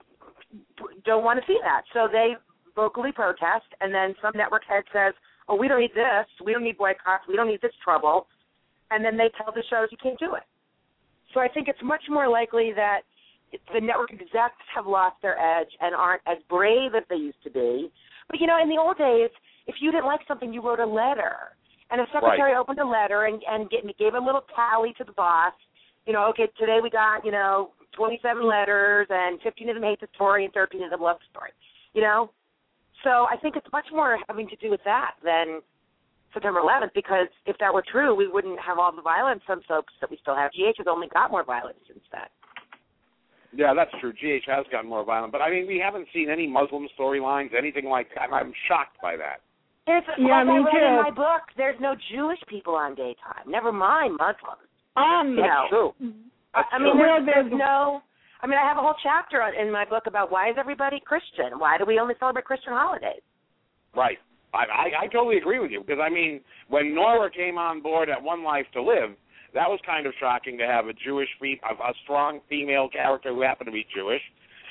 [SPEAKER 4] don't want to see that. So they vocally protest, and then some network head says, oh, we don't need this. We don't need boycotts. We don't need this trouble. And then they tell the shows you can't do it. So I think it's much more likely that the network execs have lost their edge and aren't as brave as they used to be. But, you know, in the old days, if you didn't like something, you wrote a letter. And a secretary right. opened a letter and, and gave a little tally to the boss. You know, okay, today we got, you know, twenty-seven letters, and fifteen of them hate the story and thirteen of them love the story. You know? So I think it's much more having to do with that than September eleventh, because if that were true, we wouldn't have all the violence on soaps that we still have. G H has only got more violence since then.
[SPEAKER 9] Yeah, that's true. G H has gotten more violent. But, I mean, we haven't seen any Muslim storylines, anything like that. I'm shocked by that.
[SPEAKER 4] There's,
[SPEAKER 3] yeah,
[SPEAKER 4] like
[SPEAKER 3] me
[SPEAKER 4] I read
[SPEAKER 3] too.
[SPEAKER 4] in my book, there's no Jewish people on daytime. Never mind Muslims.
[SPEAKER 3] Um,
[SPEAKER 4] you
[SPEAKER 9] that's
[SPEAKER 4] know.
[SPEAKER 9] true.
[SPEAKER 4] That's I, I mean,
[SPEAKER 9] true.
[SPEAKER 4] there's, there's no... I mean, I have a whole chapter in my book about why is everybody Christian? Why do we only celebrate Christian holidays?
[SPEAKER 9] Right. I, I, I totally agree with you, because, I mean, when Nora came on board at One Life to Live, that was kind of shocking to have a Jewish, fe- a, a strong female character who happened to be Jewish,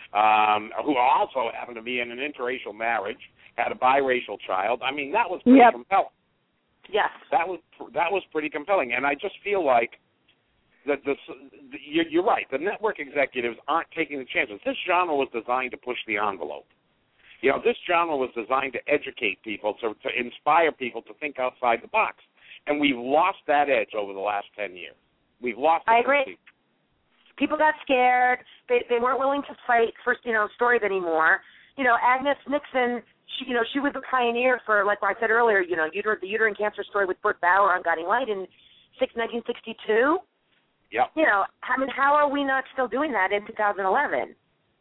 [SPEAKER 9] um, who also happened to be in an interracial marriage, had a biracial child. I mean, that was pretty
[SPEAKER 3] yep.
[SPEAKER 9] compelling.
[SPEAKER 4] Yes.
[SPEAKER 9] That was that was pretty compelling, and I just feel like that the, the you're, you're right. The network executives aren't taking the chances. This genre was designed to push the envelope. You know, this genre was designed to educate people, to, to inspire people to think outside the box. And we've lost that edge over the last ten years. We've lost it.
[SPEAKER 4] I agree. People got scared. They they weren't willing to fight for, you know, stories anymore. You know, Agnes Nixon, she, you know, she was a pioneer for, like I said earlier, you know, uter- the uterine cancer story with Burt Bauer on Guiding Light in nineteen sixty-two.
[SPEAKER 9] Yep.
[SPEAKER 4] You know, I mean, how are we not still doing that in two thousand eleven?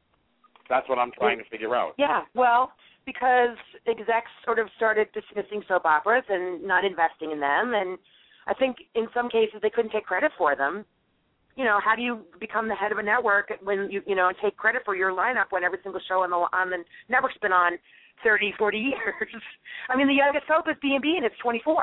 [SPEAKER 9] That's what I'm trying to figure out.
[SPEAKER 4] Yeah, well, because execs sort of started dismissing soap operas and not investing in them, and I think in some cases they couldn't take credit for them. You know, how do you become the head of a network when you, you know, take credit for your lineup when every single show on the on the network's been on thirty, forty years? I mean, the youngest soap is B and B, and it's twenty-four.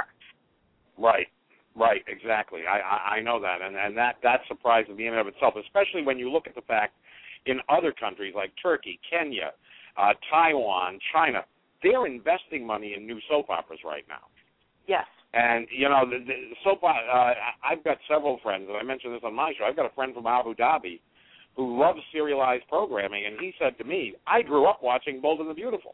[SPEAKER 9] Right, right, exactly. I, I, I know that, and, and that, that surprises me in and of itself, especially when you look at the fact in other countries like Turkey, Kenya, uh, Taiwan, China, they're investing money in new soap operas right now.
[SPEAKER 4] Yes.
[SPEAKER 9] And, you know, the, the soap uh, I've got several friends, and I mentioned this on my show. I've got a friend from Abu Dhabi who loves serialized programming, and he said to me, I grew up watching Bold and the Beautiful.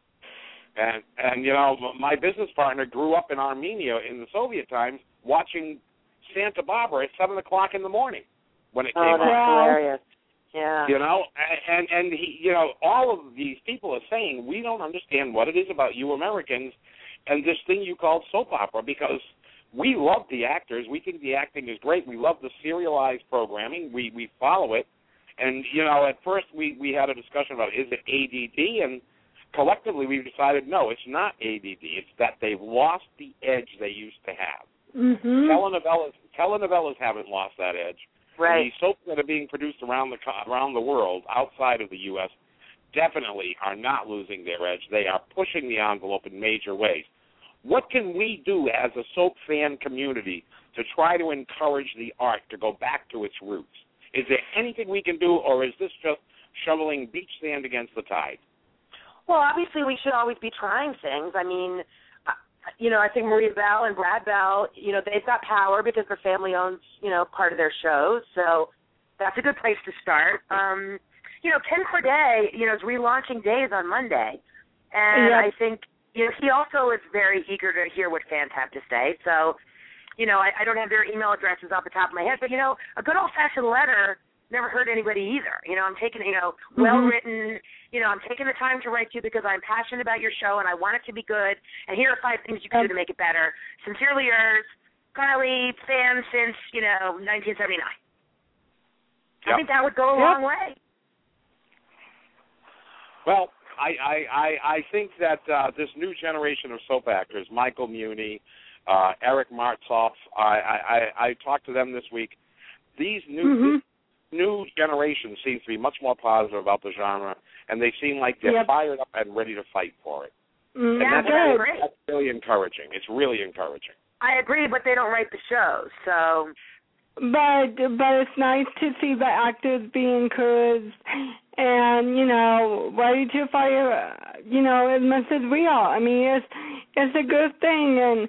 [SPEAKER 9] And, and you know, my business partner grew up in Armenia in the Soviet times watching Santa Barbara at seven o'clock in the morning when it came
[SPEAKER 4] oh, that's
[SPEAKER 9] on.
[SPEAKER 4] hilarious. Yeah.
[SPEAKER 9] You know, and, and he, you know, all of these people are saying, we don't understand what it is about you Americans and this thing you call soap opera, because we love the actors. We think the acting is great. We love the serialized programming. We we follow it. And, you know, at first we, we had a discussion about, is it A D D? And collectively we've decided, no, it's not A D D. It's that they've lost the edge they used to have.
[SPEAKER 3] Mm-hmm.
[SPEAKER 9] Telenovelas, telenovelas haven't lost that edge.
[SPEAKER 4] Right.
[SPEAKER 9] And these soaps that are being produced around the around the world, outside of the U S, definitely are not losing their edge. They are pushing the envelope in major ways. What can we do as a soap fan community to try to encourage the art to go back to its roots? Is there anything we can do, or is this just shoveling beach sand against the tide?
[SPEAKER 4] Well, obviously we should always be trying things. I mean, you know, I think Maria Bell and Brad Bell, you know, they've got power because their family owns, you know, part of their shows. So that's a good place to start. Um, you know, Ken Corday, you know, is relaunching Days on Monday. And yep. I think, you know, he also is very eager to hear what fans have to say. So, you know, I, I don't have their email addresses off the top of my head, but, you know, a good old-fashioned letter never hurt anybody either. You know, I'm taking, you know, well written. You know, I'm taking the time to write to you because I'm passionate about your show and I want it to be good. And here are five things you can do to make it better. Sincerely yours, Carly, fan since you know nineteen seventy-nine. Yep. I think that would go a yep. long way.
[SPEAKER 9] Well, I I, I, I think that uh, this new generation of soap actors, Michael Muhney, uh, Eric Martsolf, I, I, I, I talked to them this week. These new mm-hmm. new generation seems to be much more positive about the genre, and they seem like they're yep. fired up and ready to fight for it.
[SPEAKER 4] Mm,
[SPEAKER 9] and
[SPEAKER 4] yeah,
[SPEAKER 9] that's,
[SPEAKER 4] I
[SPEAKER 9] really,
[SPEAKER 4] agree.
[SPEAKER 9] that's really encouraging. It's really encouraging.
[SPEAKER 4] I agree, but they don't write the shows, so...
[SPEAKER 3] But but it's nice to see the actors being encouraged and, you know, ready to fire, you know, as much as we are. I mean, it's it's a good thing, and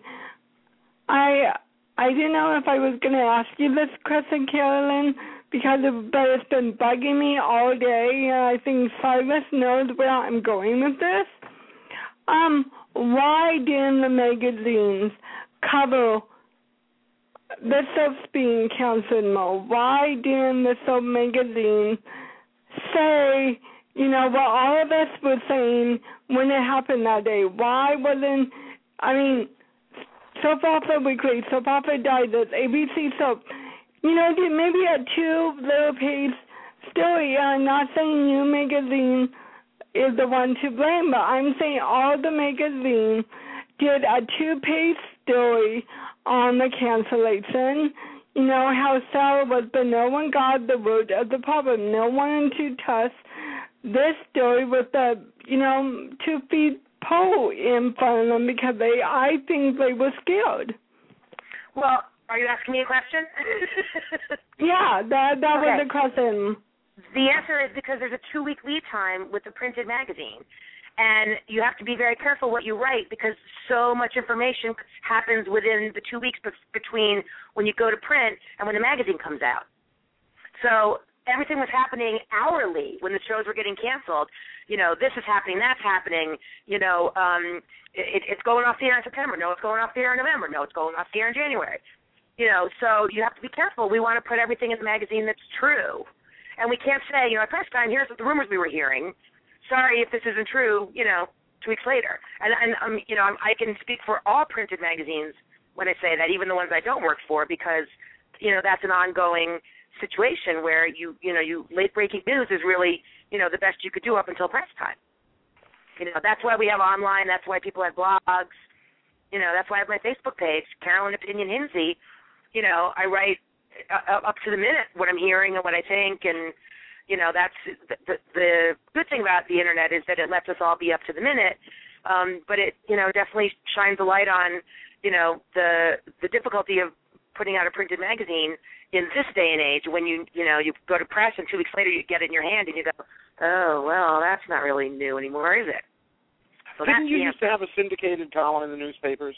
[SPEAKER 3] I I didn't know if I was going to ask you this question, Carolyn, because it, but it's been bugging me all day, and I think Silas knows where I'm going with this. Um, why didn't the magazines cover the soaps being canceled more? Why didn't the soap magazine say, you know, what all of us were saying when it happened that day? Why wasn't, I mean, Soap Opera Weekly, Soap Opera Digest, A B C Soap, you know, maybe a two little page story. I'm not saying you magazine is the one to blame, but I'm saying all the magazines did a two-page story on the cancellation, you know, how Sarah was, but no one got the root of the problem. No one to touch this story with the, you know, two-feet pole in front of them because they, I think they were scared.
[SPEAKER 4] Well, are you asking me a question?
[SPEAKER 3] yeah, that, that
[SPEAKER 4] okay.
[SPEAKER 3] was the question.
[SPEAKER 4] The answer is because there's a two-week lead time with the printed magazine. And you have to be very careful what you write because so much information happens within the two weeks be- between when you go to print and when the magazine comes out. So everything was happening hourly when the shows were getting canceled. You know, this is happening, that's happening. You know, um, it, it's going off the air in September. No, it's going off the air in November. No, it's going off the air in January. You know, so you have to be careful. We want to put everything in the magazine that's true. And we can't say, you know, at press time, here's what the rumors we were hearing. Sorry if this isn't true, you know, two weeks later. And, and um, you know, I can speak for all printed magazines when I say that, even the ones I don't work for, because, you know, that's an ongoing situation where you, you know, you late-breaking news is really, you know, the best you could do up until press time. You know, that's why we have online. That's why people have blogs. You know, that's why I have my Facebook page, Carolyn Opinion Hinsey. You know, I write uh, up to the minute what I'm hearing and what I think, and you know, that's the, the, the good thing about the Internet is that it lets us all be up to the minute, um, but it, you know, definitely shines a light on, you know, the the difficulty of putting out a printed magazine in this day and age when you, you know, you go to press and two weeks later you get it in your hand and you go, oh, well, that's not really new anymore, is it? So
[SPEAKER 9] Didn't you used to have a syndicated column in the newspapers?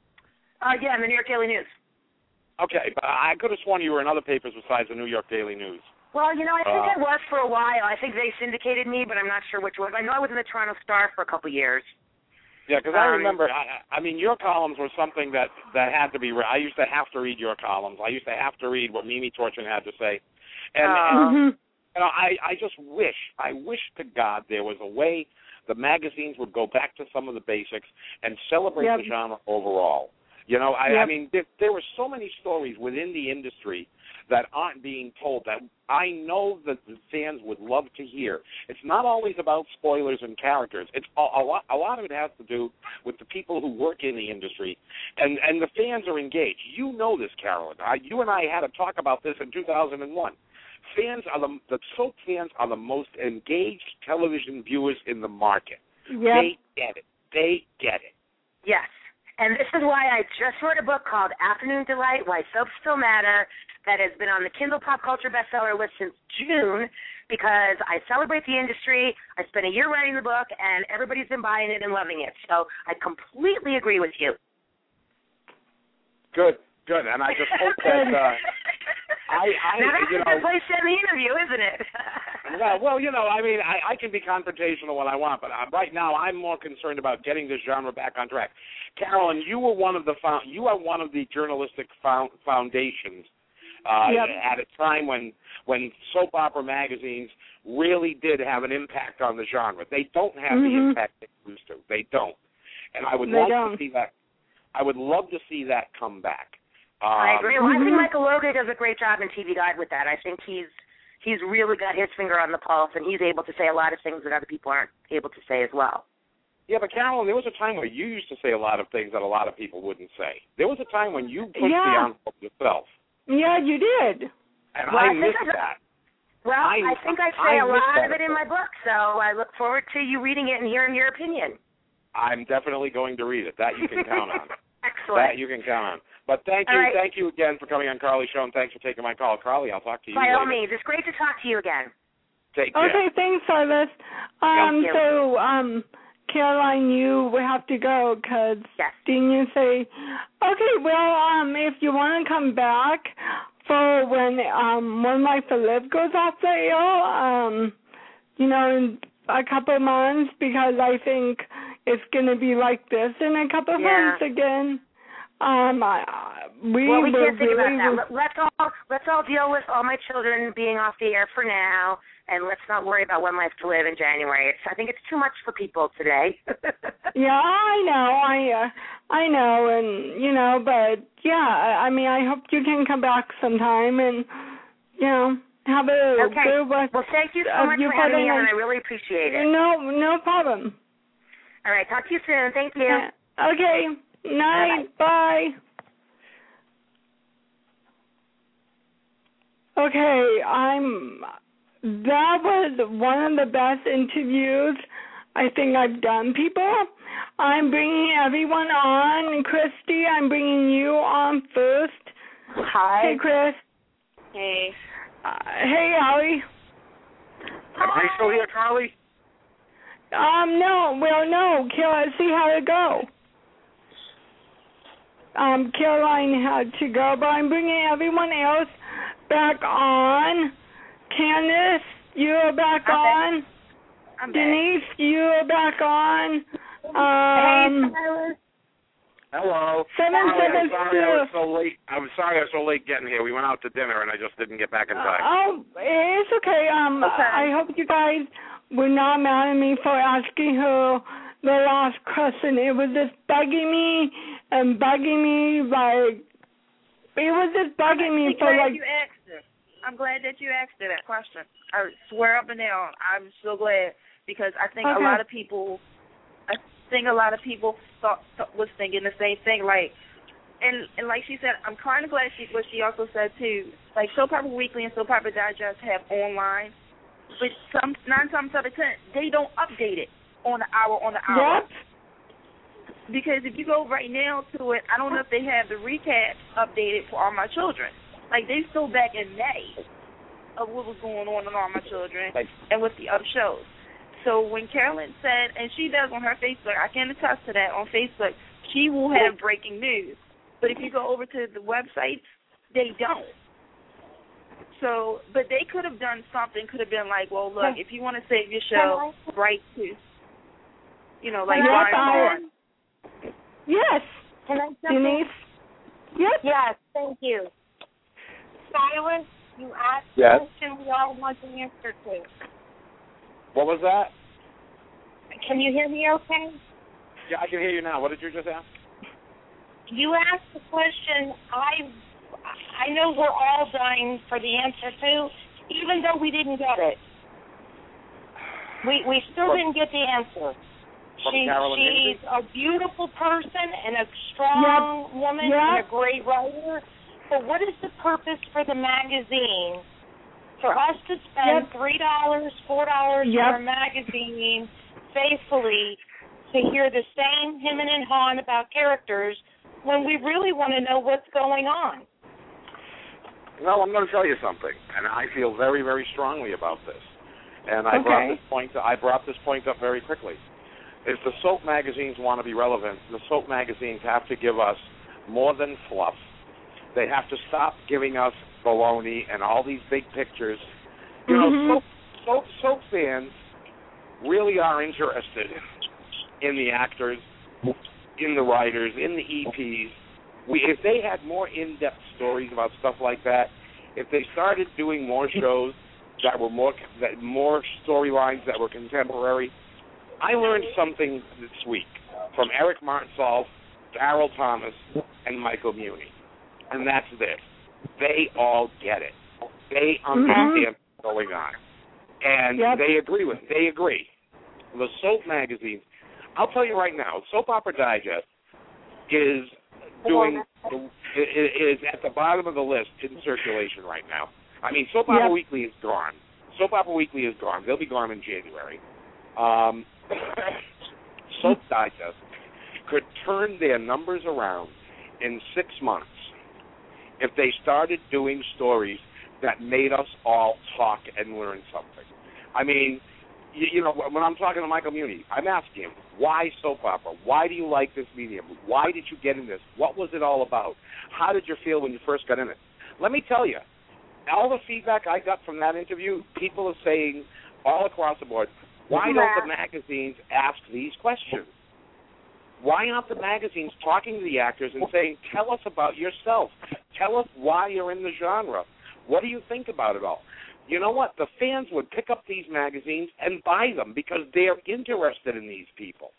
[SPEAKER 4] Uh, yeah, in the New York Daily News.
[SPEAKER 9] Okay, but I could have sworn you were in other papers besides the New York Daily News.
[SPEAKER 4] Well, you know, I think
[SPEAKER 9] uh,
[SPEAKER 4] I was for a while. I think they syndicated me, but I'm not sure which one. I know I was in the Toronto Star for a couple years.
[SPEAKER 9] Yeah, because
[SPEAKER 4] um,
[SPEAKER 9] I remember, I, I mean, your columns were something that, that had to be read. I used to have to read your columns. I used to have to read what Mimi Torchin had to say. And,
[SPEAKER 4] uh,
[SPEAKER 9] and you know, I, I just wish, I wish to God there was a way the magazines would go back to some of the basics and celebrate
[SPEAKER 3] yep.
[SPEAKER 9] the genre overall. You know, I,
[SPEAKER 3] yep.
[SPEAKER 9] I mean, there, there were so many stories within the industry that aren't being told that I know that the fans would love to hear. It's not always about spoilers and characters. It's a, a lot. A lot of it has to do with the people who work in the industry, and and the fans are engaged. You know this, Carolyn. I, you and I had a talk about this in two thousand one. Fans are the the soap fans are the most engaged television viewers in the market.
[SPEAKER 3] Yep.
[SPEAKER 9] They get it. They get it.
[SPEAKER 4] Yes. And this is why I just wrote a book called Afternoon Delight, Why Soaps Still Matter, that has been on the Kindle Pop Culture bestseller list since June, because I celebrate the industry. I spent a year writing the book, and everybody's been buying it and loving it. So I completely agree with you.
[SPEAKER 9] Good, good. And I just hope that uh, I, I,
[SPEAKER 4] now that's
[SPEAKER 9] you
[SPEAKER 4] a
[SPEAKER 9] know,
[SPEAKER 4] good place to end the interview, isn't it?
[SPEAKER 9] well, well, you know, I mean, I, I can be confrontational when I want, but uh, right now I'm more concerned about getting this genre back on track. Carolyn, you were one of the found, you are one of the journalistic found, foundations uh,
[SPEAKER 3] Yep.
[SPEAKER 9] at a time when when soap opera magazines really did have an impact on the genre. They don't have
[SPEAKER 3] Mm-hmm.
[SPEAKER 9] the impact they used to. They don't. And I would
[SPEAKER 3] They
[SPEAKER 9] love
[SPEAKER 3] don't.
[SPEAKER 9] to see that. I would love to see that come back. Um,
[SPEAKER 4] I agree. Well, I think
[SPEAKER 3] Mhm.
[SPEAKER 4] Michael Logan does a great job in T V Guide with that. I think he's he's really got his finger on the pulse, and he's able to say a lot of things that other people aren't able to say as well.
[SPEAKER 9] Yeah, but Carolyn, there was a time where you used to say a lot of things that a lot of people wouldn't say. There was a time when you pushed
[SPEAKER 3] Yeah.
[SPEAKER 9] the envelope yourself,
[SPEAKER 3] Yeah, you did.
[SPEAKER 9] and
[SPEAKER 4] Well,
[SPEAKER 9] I
[SPEAKER 4] I think
[SPEAKER 9] missed
[SPEAKER 4] I-
[SPEAKER 9] that.
[SPEAKER 4] Well,
[SPEAKER 9] I-
[SPEAKER 4] I, think I
[SPEAKER 9] I
[SPEAKER 4] say a
[SPEAKER 9] missed
[SPEAKER 4] lot
[SPEAKER 9] that
[SPEAKER 4] of it in my book, so I look forward to you reading it and hearing your opinion.
[SPEAKER 9] I'm definitely going to read it. That you can count on.
[SPEAKER 4] Excellent.
[SPEAKER 9] That you can count on. But thank you,
[SPEAKER 4] All right.
[SPEAKER 9] thank you again for coming on Carly's show, and thanks for taking my call. Carly, I'll talk to you
[SPEAKER 4] By
[SPEAKER 9] later.
[SPEAKER 4] all means, it's great to talk to you again.
[SPEAKER 9] Take care.
[SPEAKER 3] Okay, thanks, Silas. Um,
[SPEAKER 4] Thank you.
[SPEAKER 3] so, um, Caroline, you will have to go because
[SPEAKER 4] Yes.
[SPEAKER 3] didn't you say? Okay, well, um, if you want to come back for when um One Life to Live goes off the air, um, you know, in a couple of months, because I think it's gonna be like this in a couple of
[SPEAKER 4] Yeah.
[SPEAKER 3] months again. Um, I, we
[SPEAKER 4] Well, we
[SPEAKER 3] will
[SPEAKER 4] can't think
[SPEAKER 3] really,
[SPEAKER 4] about that. Let- Let's all let's all deal with all my children being off the air for now, and let's not worry about One Life to Live in January. It's, I think it's too much for people today.
[SPEAKER 3] Yeah, I know, I uh, I know, and you know, but yeah, I, I mean, I hope you can come back sometime and you know have a
[SPEAKER 4] Okay.
[SPEAKER 3] good rest.
[SPEAKER 4] Well, thank you so
[SPEAKER 3] of
[SPEAKER 4] much
[SPEAKER 3] your
[SPEAKER 4] for having me on.
[SPEAKER 3] Friday
[SPEAKER 4] I
[SPEAKER 3] night.
[SPEAKER 4] really appreciate it.
[SPEAKER 3] No, no problem.
[SPEAKER 4] All right, talk to you soon. Thank you.
[SPEAKER 3] Uh, okay, night, bye. Okay, I'm. That was one of the best interviews I think I've done, people. I'm bringing everyone on. Christy, I'm bringing you on first.
[SPEAKER 5] Hi.
[SPEAKER 3] Hey, Chris.
[SPEAKER 5] Hey.
[SPEAKER 3] Uh, hey, Allie.
[SPEAKER 9] Am I still here, Carly?
[SPEAKER 3] Um, no, well, no, Car- see how it go. Um, Caroline had to go, but I'm bringing everyone else back on. Candace, you're back
[SPEAKER 5] I'm
[SPEAKER 3] on.
[SPEAKER 5] back. I'm
[SPEAKER 3] Denise, you're back on. Um,
[SPEAKER 9] Hello.
[SPEAKER 3] Seven,
[SPEAKER 9] Carly,
[SPEAKER 3] seven,
[SPEAKER 9] I'm sorry I was
[SPEAKER 3] two.
[SPEAKER 9] so late. I'm sorry I was so late getting here. We went out to dinner, and I just didn't get back in time.
[SPEAKER 3] oh, it's okay. Um,
[SPEAKER 5] Okay.
[SPEAKER 3] I hope you guys were not mad at me for asking her the last question. It was just bugging me and bugging me like it was just bugging me
[SPEAKER 5] I'm
[SPEAKER 3] for
[SPEAKER 5] glad
[SPEAKER 3] like.
[SPEAKER 5] you asked her. I'm glad that you asked her that question. I swear up and down, I'm so glad because I think
[SPEAKER 3] Okay.
[SPEAKER 5] a lot of people, I think a lot of people thought, thought was thinking the same thing. Like, and and like she said, I'm kind of glad she what she also said too. Like Soap Opera Weekly and Soap Opera Digest have online, but some nine times out of ten they don't update it on the hour on the hour.
[SPEAKER 3] Yep.
[SPEAKER 5] Because if you go right now to it, I don't know if they have the recap updated for All My Children. Like, they still back in May of what was going on in All My Children and with the other shows. So when Carolyn said, and she does on her Facebook, I can attest to that on Facebook, she will have breaking news. But if you go over to the websites, they don't. So, but they could have done something, could have been like, well, look, if you want to save your show, write to, you know, like
[SPEAKER 3] Yep,
[SPEAKER 5] Brian
[SPEAKER 3] I-
[SPEAKER 5] Barnes.
[SPEAKER 3] Yes.
[SPEAKER 6] Can I jump
[SPEAKER 3] Denise. Yep.
[SPEAKER 6] Yes, thank you. Silas, you asked
[SPEAKER 9] Yes.
[SPEAKER 6] a question we all want the answer to.
[SPEAKER 9] What was that?
[SPEAKER 6] Can you hear me okay?
[SPEAKER 9] Yeah, I can hear you now. What did you just ask?
[SPEAKER 6] You asked the question I I know we're all dying for the answer to, even though we didn't get it. We we still
[SPEAKER 9] From-
[SPEAKER 6] didn't get the answer.
[SPEAKER 9] From
[SPEAKER 6] She,
[SPEAKER 9] Carolyn
[SPEAKER 6] she's a beautiful person and a strong woman
[SPEAKER 3] Yep.
[SPEAKER 6] and a great writer. But what is the purpose for the magazine? For us to spend
[SPEAKER 3] Yep.
[SPEAKER 6] three dollars, four dollars
[SPEAKER 3] Yep.
[SPEAKER 6] for a magazine faithfully to hear the same him and hawing about characters when we really want to know what's going on.
[SPEAKER 9] Well, I'm going to tell you something, and I feel very, very strongly about this. And I brought
[SPEAKER 3] Okay.
[SPEAKER 9] this point. I brought this point up very quickly. If the soap magazines want to be relevant, the soap magazines have to give us more than fluff. They have to stop giving us baloney and all these big pictures. You
[SPEAKER 3] Mhm.
[SPEAKER 9] know, soap, soap, soap fans really are interested in the actors, in the writers, in the E Ps. We, if they had more in-depth stories about stuff like that, if they started doing more shows that were more that more storylines that were contemporary. I learned something this week from Eric Martsolf, Darryl Thomas, and Michael Muhney, and that's this: they all get it. They understand mm-hmm. what's going on, and yep. they agree with. It. They agree. The soap magazines. I'll tell you right now, Soap Opera Digest is doing is at the bottom of the list in circulation right now. I mean, Soap Opera yep. Weekly is gone. Soap Opera Weekly is gone. They'll be gone in January. Um, Soap Digest could turn their numbers around in six months if they started doing stories that made us all talk and learn something. I mean, you, you know, when I'm talking to Michael Muhney, I'm asking him, why soap opera? Why do you like this medium? Why did you get in this? What was it all about? How did you feel when you first got in it? Let me tell you, all the feedback I got from that interview, people are saying all across the board, why don't the magazines ask these questions? Why aren't the magazines talking to the actors and saying, tell us about yourself. Tell us why you're in the genre. What do you think about it all? You know what? The fans would pick up these magazines and buy them because they're interested in these people.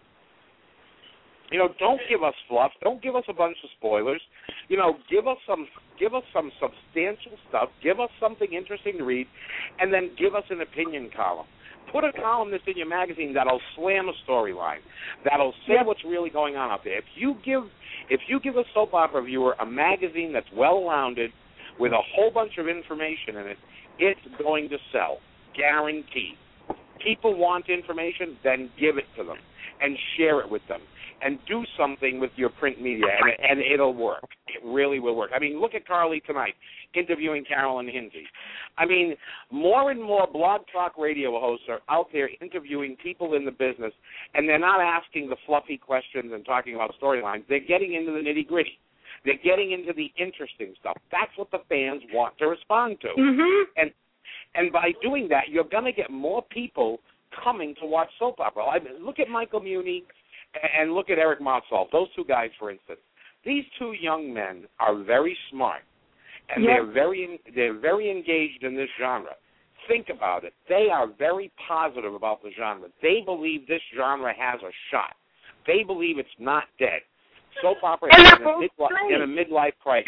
[SPEAKER 9] You know, don't give us fluff. Don't give us a bunch of spoilers. You know, give us some give us some substantial stuff. Give us something interesting to read, and then give us an opinion column. Put a columnist in your magazine that'll slam a storyline, that'll say yep. what's really going on out there. If you give if you give a soap opera viewer a magazine that's well-rounded with a whole bunch of information in it, it's going to sell, guaranteed. People want information, then give it to them and share it with them and do something with your print media, and, and it'll work. It really will work. I mean, look at Carly tonight interviewing Carolyn Hinsey. I mean, more and more Blog Talk Radio hosts are out there interviewing people in the business, and they're not asking the fluffy questions and talking about storylines. They're getting into the nitty-gritty. They're getting into the interesting stuff. That's what the fans want to respond to.
[SPEAKER 3] Mm-hmm.
[SPEAKER 9] And and by doing that, you're going to get more people coming to watch soap opera. I mean, look at Michael Muhney and look at Eric Martsolf. Those two guys, for instance. These two young men are very smart, and yep. they're very they're very engaged in this genre. Think about it. They are very positive about the genre. They believe this genre has a shot. They believe it's not dead. Soap opera is in a, midli- in a midlife crisis.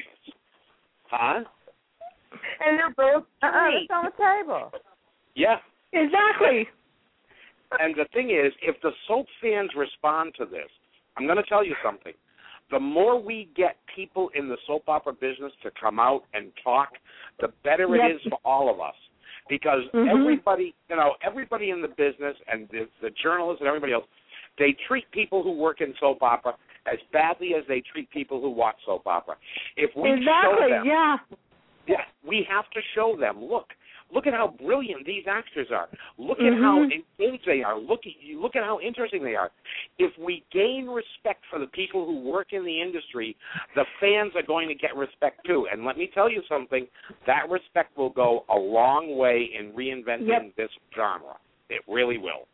[SPEAKER 9] Huh?
[SPEAKER 6] And they're both
[SPEAKER 10] uh-uh, it's on the table.
[SPEAKER 9] Yeah.
[SPEAKER 3] Exactly.
[SPEAKER 9] And the thing is, if the soap fans respond to this, I'm going to tell you something. The more we get people in the soap opera business to come out and talk, the better
[SPEAKER 3] yep.
[SPEAKER 9] it is for all of us. Because
[SPEAKER 3] mm-hmm.
[SPEAKER 9] everybody, you know, everybody in the business and the, the journalists and everybody else, they treat people who work in soap opera as badly as they treat people who watch soap opera. If we
[SPEAKER 3] exactly,
[SPEAKER 9] show them,
[SPEAKER 3] yeah.
[SPEAKER 9] yeah, we have to show them, look, look at how brilliant these actors are. Look
[SPEAKER 3] mm-hmm.
[SPEAKER 9] at how engaged they are. Look at, look at how interesting they are. If we gain respect for the people who work in the industry, the fans are going to get respect too. And let me tell you something, that respect will go a long way in reinventing
[SPEAKER 3] yep.
[SPEAKER 9] this genre. It really will.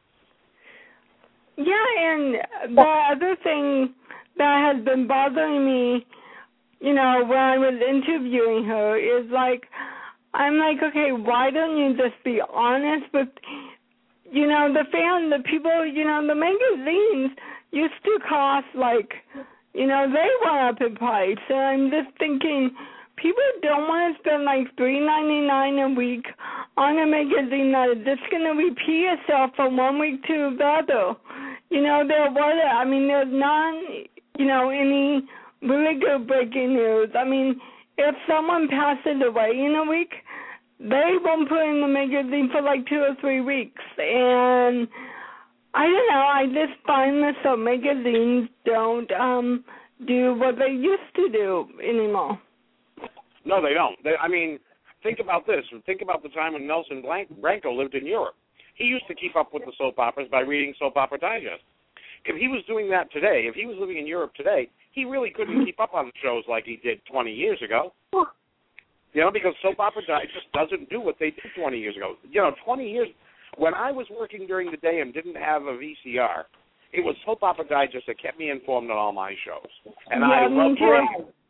[SPEAKER 3] Yeah, and the other thing that has been bothering me, you know, when I was interviewing her is like, I'm like, okay, why don't you just be honest with, you know, the fan, the people, you know, the magazines used to cost like, you know, they went up in price, and I'm just thinking, people don't want to spend like three ninety-nine a week on a magazine that is just going to repeat itself from one week to the other. You know, there was, I mean, there's not, you know, any really good breaking news. I mean, if someone passes away in a week, they won't put in the magazine for like two or three weeks. And I don't know, I just find that some magazines don't um, do what they used to do anymore.
[SPEAKER 9] No, they don't. They, I mean, think about this. Think about the time when Nelson Branco lived in Europe. He used to keep up with the soap operas by reading Soap Opera Digest. If he was doing that today, if he was living in Europe today, he really couldn't keep up on shows like he did twenty years ago. You know, because Soap Opera Digest doesn't do what they did twenty years ago. You know, twenty years, when I was working during the day and didn't have a V C R, it was Soap Opera Digest that kept me informed on all my shows. And
[SPEAKER 3] yeah,
[SPEAKER 9] I rubbed,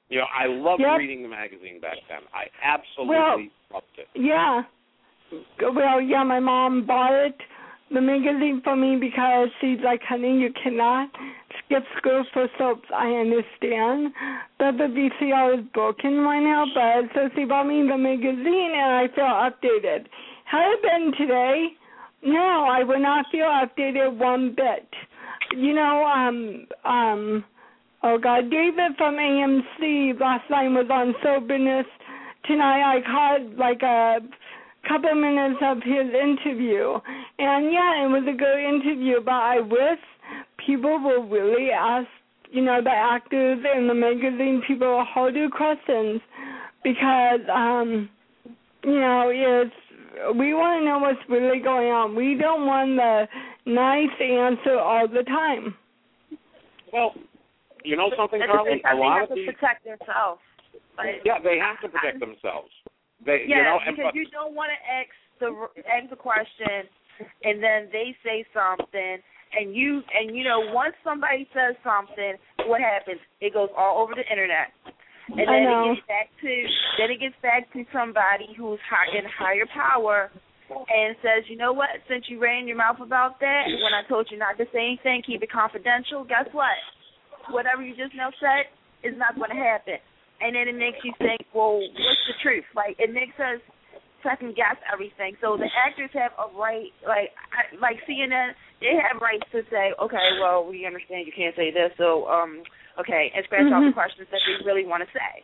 [SPEAKER 9] You know, I loved
[SPEAKER 3] yep.
[SPEAKER 9] reading the magazine back then. I absolutely
[SPEAKER 3] well,
[SPEAKER 9] loved it.
[SPEAKER 3] Yeah. Well, yeah, my mom bought it, the magazine for me because she's like, honey, you cannot skip school for soaps. I understand that the V C R is broken right now, but so she bought me the magazine and I feel updated. Had it been today, no, I would not feel updated one bit. You know, um, um, oh God, David from A M C last night was on Soberness Tonight. I caught like a couple minutes of his interview, and yeah, it was a good interview, but I wish people will really ask, you know, the actors and the magazine people harder questions, because, um, you know, it's, we want to know what's really going on. We don't want the nice answer all the time.
[SPEAKER 9] Well, you know something,
[SPEAKER 5] It's
[SPEAKER 9] Carly?
[SPEAKER 5] a
[SPEAKER 9] A lot
[SPEAKER 5] they have
[SPEAKER 9] of
[SPEAKER 5] to
[SPEAKER 9] these,
[SPEAKER 5] protect themselves. Like,
[SPEAKER 9] yeah, they have to protect themselves. They,
[SPEAKER 5] yeah,
[SPEAKER 9] you know, and,
[SPEAKER 5] because
[SPEAKER 9] but,
[SPEAKER 5] you don't want to ask the ask the question, and then they say something, and you and you know once somebody says something, what happens? It goes all over the internet, and then it gets back to then it gets back to somebody who's high, in higher power, and says, you know what? Since you ran your mouth about that, when I told you not to say anything, keep it confidential. Guess what? Whatever you just now said is not going to happen. And then it makes you think, well, what's the truth? Like, it makes us second guess everything. So the actors have a right, like, like C N N, they have rights to say, okay, well, we understand you can't say this, so, um, okay, and scratch mm-hmm. off the questions that they really want to say.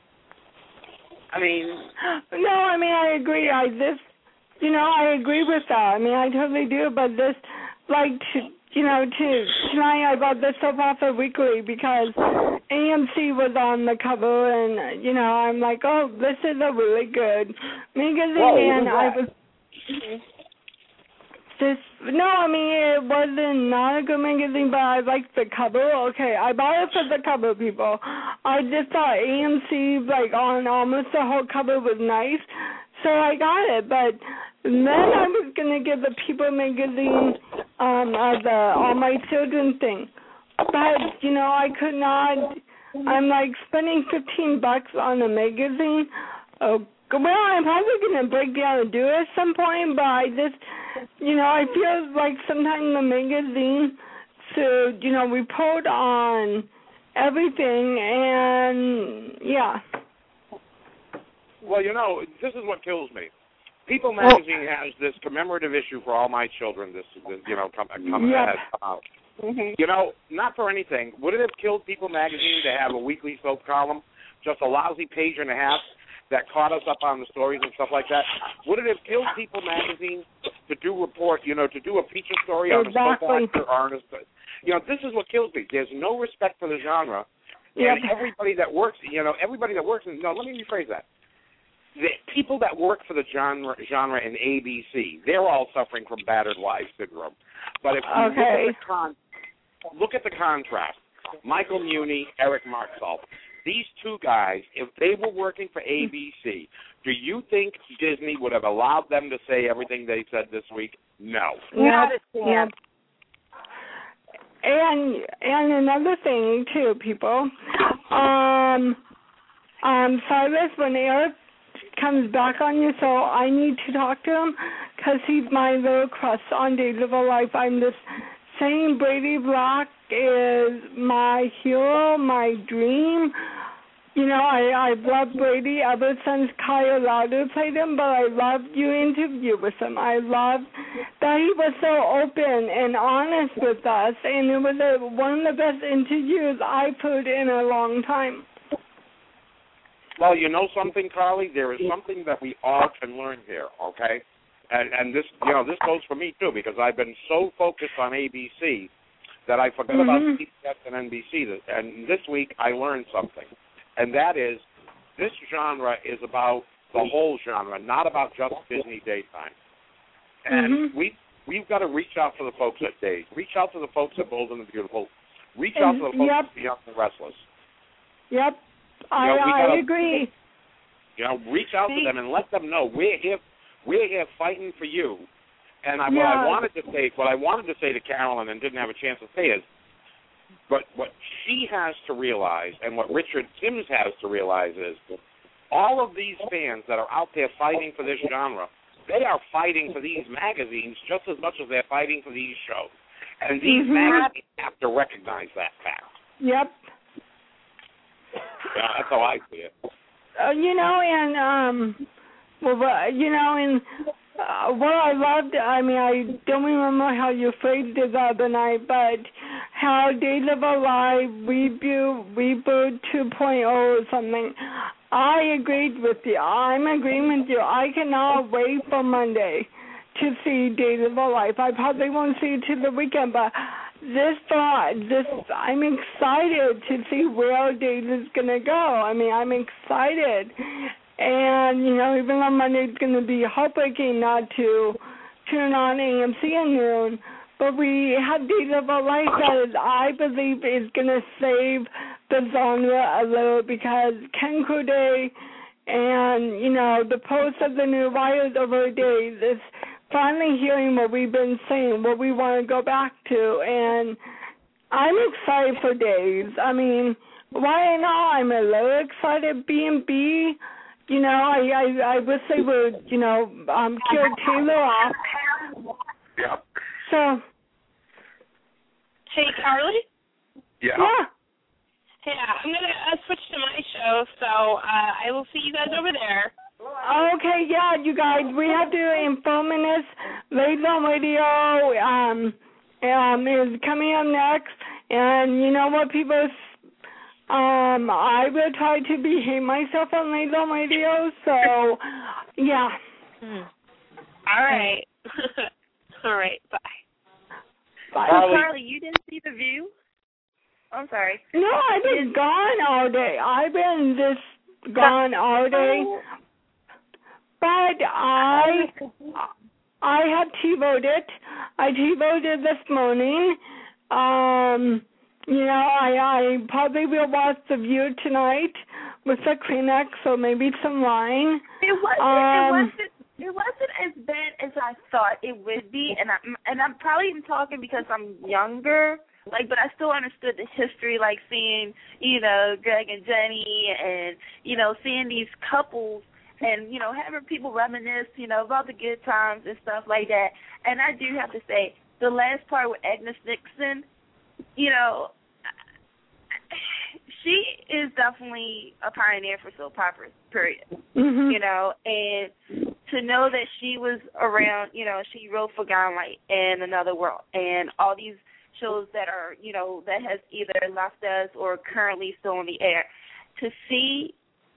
[SPEAKER 5] I mean,
[SPEAKER 3] no, I mean, I agree. I this, you know, I agree with that. I mean, I totally do. But this, like, to, you know, to tonight I bought the Soap Opera Weekly because A M C was on the cover, and you know, I'm like, oh, this is a really good magazine,
[SPEAKER 9] Whoa,
[SPEAKER 3] and I was. This no, I mean it wasn't not a good magazine, but I liked the cover. Okay, I bought it for the cover, people. I just thought A M C like on almost the whole cover was nice, so I got it. But then I was gonna get the People magazine, um, uh, the All My Children thing, but you know I could not. I'm like spending fifteen bucks on a magazine. Oh. Well, I'm probably going to break down and do it at some point, but I just, you know, I feel like sometimes the magazine to, you know, report on everything, and, yeah.
[SPEAKER 9] Well, you know, this is what kills me. People magazine oh. has this commemorative issue for All My Children, this, this you know, coming come,
[SPEAKER 3] yep.
[SPEAKER 9] has come out. Mm-hmm. You know, not for anything. Would it have killed People magazine to have a weekly soap column, just a lousy page and a half, that caught us up on the stories and stuff like that? Would it have killed People magazine to do report, you know, to do a feature story on
[SPEAKER 3] exactly.
[SPEAKER 9] a soap actor or on a, you know, this is what kills me. There's no respect for the genre,
[SPEAKER 3] yep.
[SPEAKER 9] and everybody that works, you know, everybody that works in, no, let me rephrase that. The people that work for the genre, genre in A B C, they're all suffering from battered wife syndrome. But if you
[SPEAKER 3] okay.
[SPEAKER 9] look at the con, look at the contrast, Michael Muhney, Eric Marksall. These two guys, if they were working for A B C, do you think Disney would have allowed them to say everything they said this week? No.
[SPEAKER 3] No. Yeah. And and another thing too, people. Um, um, Cyrus, when Eric comes back on your show, I need to talk to him because he's my little crush on Days of Our Life. I'm just saying Brady Black is my hero, my dream. You know, I, I've loved Brady ever since Kyle Lauder played him, but I loved your interview with him. I loved that he was so open and honest with us, and it was a, one of the best interviews I've heard in a long time.
[SPEAKER 9] Well, you know something, Carly? There is something that we all can learn here, okay? And, and this, you know, this goes for me, too, because I've been so focused on A B C that I forgot
[SPEAKER 3] mm-hmm.
[SPEAKER 9] about C B S and N B C. And this week I learned something, and that is this genre is about the whole genre, not about just Disney daytime. And
[SPEAKER 3] mm-hmm.
[SPEAKER 9] we, we've got to reach out to the folks at Days, reach out to the folks at Bold and the Beautiful, reach out to the folks
[SPEAKER 3] yep.
[SPEAKER 9] at Beyond the Restless.
[SPEAKER 3] Yep, I,
[SPEAKER 9] you know,
[SPEAKER 3] I
[SPEAKER 9] gotta,
[SPEAKER 3] agree.
[SPEAKER 9] You know, reach out to them and let them know we're here, we're here fighting for you. And I,
[SPEAKER 3] yeah.
[SPEAKER 9] what I wanted to say, what I wanted to say to Carolyn and didn't have a chance to say is, But what she has to realize, and what Richard Sims has to realize, is all of these fans that are out there fighting for this genre, they are fighting for these magazines just as much as they're fighting for these shows. And these mm-hmm. magazines have to recognize that fact.
[SPEAKER 3] Yep.
[SPEAKER 9] Yeah, that's how I see it.
[SPEAKER 3] Uh, you know, and, um, well, uh, you know, and uh, what I loved, I mean, I don't remember how you phrased it the other night, but how Days of Our Life reboot, reboot two point oh or something. I agreed with you. I'm agreeing with you. I cannot wait for Monday to see Days of Our Life. I probably won't see it till the weekend, but this thought, this, I'm excited to see where Days is going to go. I mean, I'm excited. And, you know, even on Monday it's going to be heartbreaking not to turn on A M C at noon, but we have Days of Our Life that I believe is going to save the genre a little, because Ken Corday and, you know, the post of the new Riders of Our Days is finally hearing what we've been saying, what we want to go back to, and I'm excited for Days. I mean, why not? I'm a little excited. B and B, you know, I, I, I wish they would, you know, um, kill Taylor off.
[SPEAKER 9] Yeah.
[SPEAKER 3] So.
[SPEAKER 11] Hey, Carly?
[SPEAKER 9] Yeah.
[SPEAKER 3] Yeah.
[SPEAKER 11] Yeah, I'm going to uh, switch to my show, so uh, I will see you guys over there.
[SPEAKER 3] Okay, yeah, you guys, we have to inform this. Ladies on Radio um, um, is coming up next, and you know what, people, um, I will try to behave myself on Ladies on Radio, so, yeah.
[SPEAKER 11] Hmm. All right. All right, bye.
[SPEAKER 3] Bye.
[SPEAKER 11] Carly. Carly, you didn't see The View? I'm sorry.
[SPEAKER 3] No, I've been gone all day. I've been just gone all day. But I I have T-voted. I T-voted this morning. Um, you know, I, I probably will watch The View tonight with the Kleenex, so maybe some wine.
[SPEAKER 10] It wasn't,
[SPEAKER 3] um,
[SPEAKER 10] it wasn't, it wasn't as bad as I thought it would be, and I'm, and I'm probably even talking because I'm younger. Like, but I still understood the history, like seeing, you know, Greg and Jenny, and, you know, seeing these couples, and, you know, having people reminisce, you know, about the good times and stuff like that. And I do have to say, the last part with Agnes Nixon, you know, she is definitely a pioneer for soap operas, period.
[SPEAKER 3] Mm-hmm.
[SPEAKER 10] You know, and to know that she was around, you know, she wrote for Limelight and Another World and all these shows that are, you know, that has either left us or currently still on the air, to see,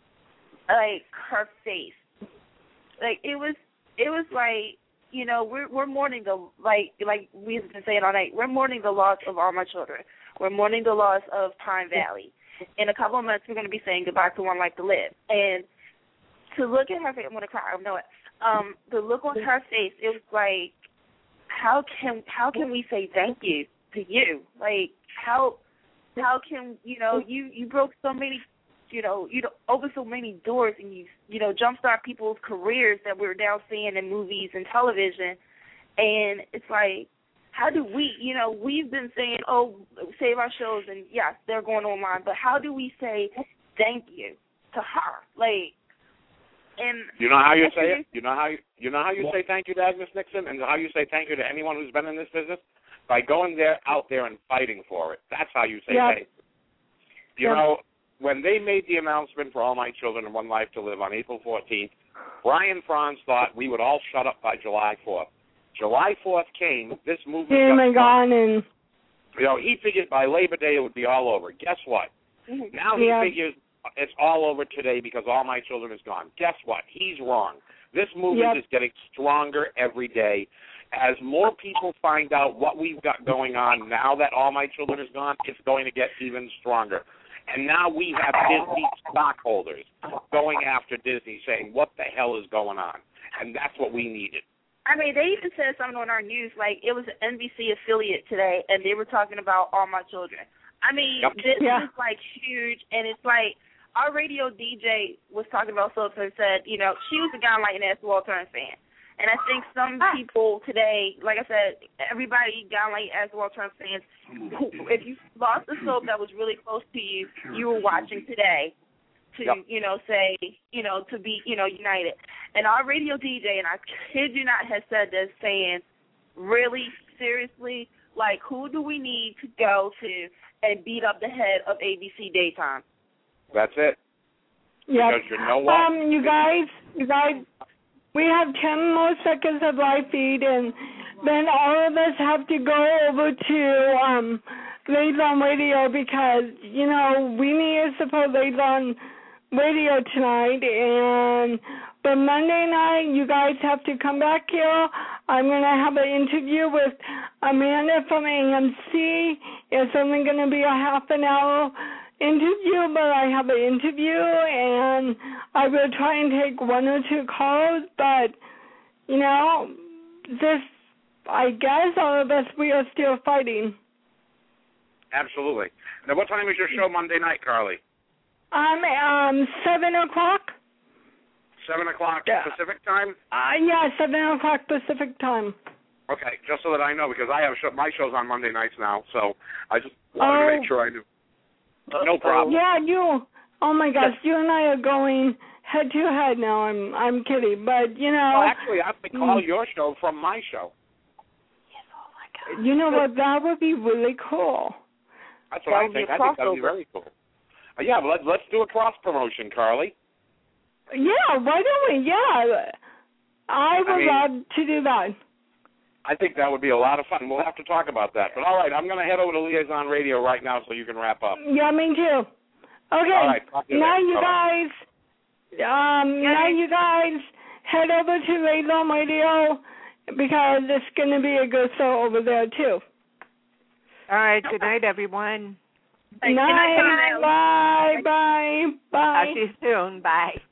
[SPEAKER 10] like, her face, like, it was, it was like, you know, we're we're mourning the, like, like we've been saying all night, we're mourning the loss of All My Children. We're mourning the loss of Pine Valley. In a couple of months, we're going to be saying goodbye to One Life to Live. And to look at her face, I'm going to cry, I know it. Um, the look on her face, it was like, how can how can we say thank you to you? Like, how how can, you know, you, you broke so many, you know, you know, open so many doors, and you, you know, jumpstart people's careers that we're now seeing in movies and television. And it's like, how do we, you know, we've been saying, oh, save our shows, and yes, they're going online, but how do we say thank you to her? Like, and
[SPEAKER 9] you know how you say it? You know how you, you know how you say thank you to Agnes Nixon, and how you say thank you to anyone who's been in this business? By going there, out there, and fighting for it. That's how you say
[SPEAKER 3] yep.
[SPEAKER 9] thank you. You yep. know, when they made the announcement for All My Children and One Life to Live on April fourteenth, Brian Franz thought we would all shut up by July fourth. July fourth came, this movement
[SPEAKER 3] came and gone, and
[SPEAKER 9] you know, he figured by Labor Day it would be all over. Guess what?
[SPEAKER 3] Mm-hmm.
[SPEAKER 9] Now he
[SPEAKER 3] yeah.
[SPEAKER 9] figures it's all over today because All My Children is gone. Guess what? He's wrong. This movement
[SPEAKER 3] yep.
[SPEAKER 9] is getting stronger every day. As more people find out what we've got going on now that All My Children is gone, it's going to get even stronger. And now we have Disney stockholders going after Disney saying, what the hell is going on? And that's what we needed.
[SPEAKER 10] I mean, they even said something on our news, like it was an N B C affiliate today, and they were talking about All My Children. I mean,
[SPEAKER 9] yep.
[SPEAKER 10] this
[SPEAKER 3] yeah.
[SPEAKER 10] is, like, huge, and it's like our radio D J was talking about soaps and said, you know, she was a guy like an S. Walter fan. And I think some people today, like I said, everybody down like as World Trump fans, who, if you lost a soap that was really close to you, you were watching today to, yep. you know, say, you know, to be, you know, united. And our radio D J, and I kid you not, has said this, saying, really, seriously, like, who do we need to go to and beat up the head of A B C Daytime?
[SPEAKER 9] That's it.
[SPEAKER 3] Yeah.
[SPEAKER 9] Because you know what?
[SPEAKER 3] Um, you guys, you guys, we have ten more seconds of live feed, and then all of us have to go over to um, Ladies on Radio because, you know, we need to support Ladies on Radio tonight, and but Monday night, you guys have to come back here. I'm going to have an interview with Amanda from A M C. It's only going to be a half an hour interview, but I have an interview, and I will try and take one or two calls, but, you know, this, I guess all of us, we are still fighting.
[SPEAKER 9] Absolutely. Now, what time is your show Monday night, Carly?
[SPEAKER 3] Um, um, seven o'clock.
[SPEAKER 9] Seven o'clock
[SPEAKER 3] yeah.
[SPEAKER 9] Pacific time?
[SPEAKER 3] Uh, yeah, seven o'clock Pacific time.
[SPEAKER 9] Okay, just so that I know, because I have show, my show's on Monday nights now, so I just wanted
[SPEAKER 3] oh.
[SPEAKER 9] to make sure I knew. No problem.
[SPEAKER 3] Yeah, you. Oh my gosh, you and I are going head to head now. I'm, I'm kidding, but you know.
[SPEAKER 9] Well, actually, I would call mm, your show from my show.
[SPEAKER 3] Yes, oh my God. You know what? That would be really cool.
[SPEAKER 9] That's what that I think. I think that would be very cool. Uh, yeah, well, let's let's do a cross promotion, Carly.
[SPEAKER 3] Yeah, why don't we? Yeah, I would I mean, love to do that.
[SPEAKER 9] I think that would be a lot of fun. We'll have to talk about that. But all right, I'm going to head over to Liaison Radio right now so you can wrap up.
[SPEAKER 3] Yeah, me too. Okay.
[SPEAKER 9] All right, you
[SPEAKER 3] now
[SPEAKER 9] there.
[SPEAKER 3] you
[SPEAKER 9] Bye-bye.
[SPEAKER 3] guys, um, now you guys head over to Liaison Radio because it's going to be a good show over there too.
[SPEAKER 8] All right. Good night, everyone.
[SPEAKER 3] Good night. Bye. Bye. Bye.
[SPEAKER 8] Talk to you soon. Bye.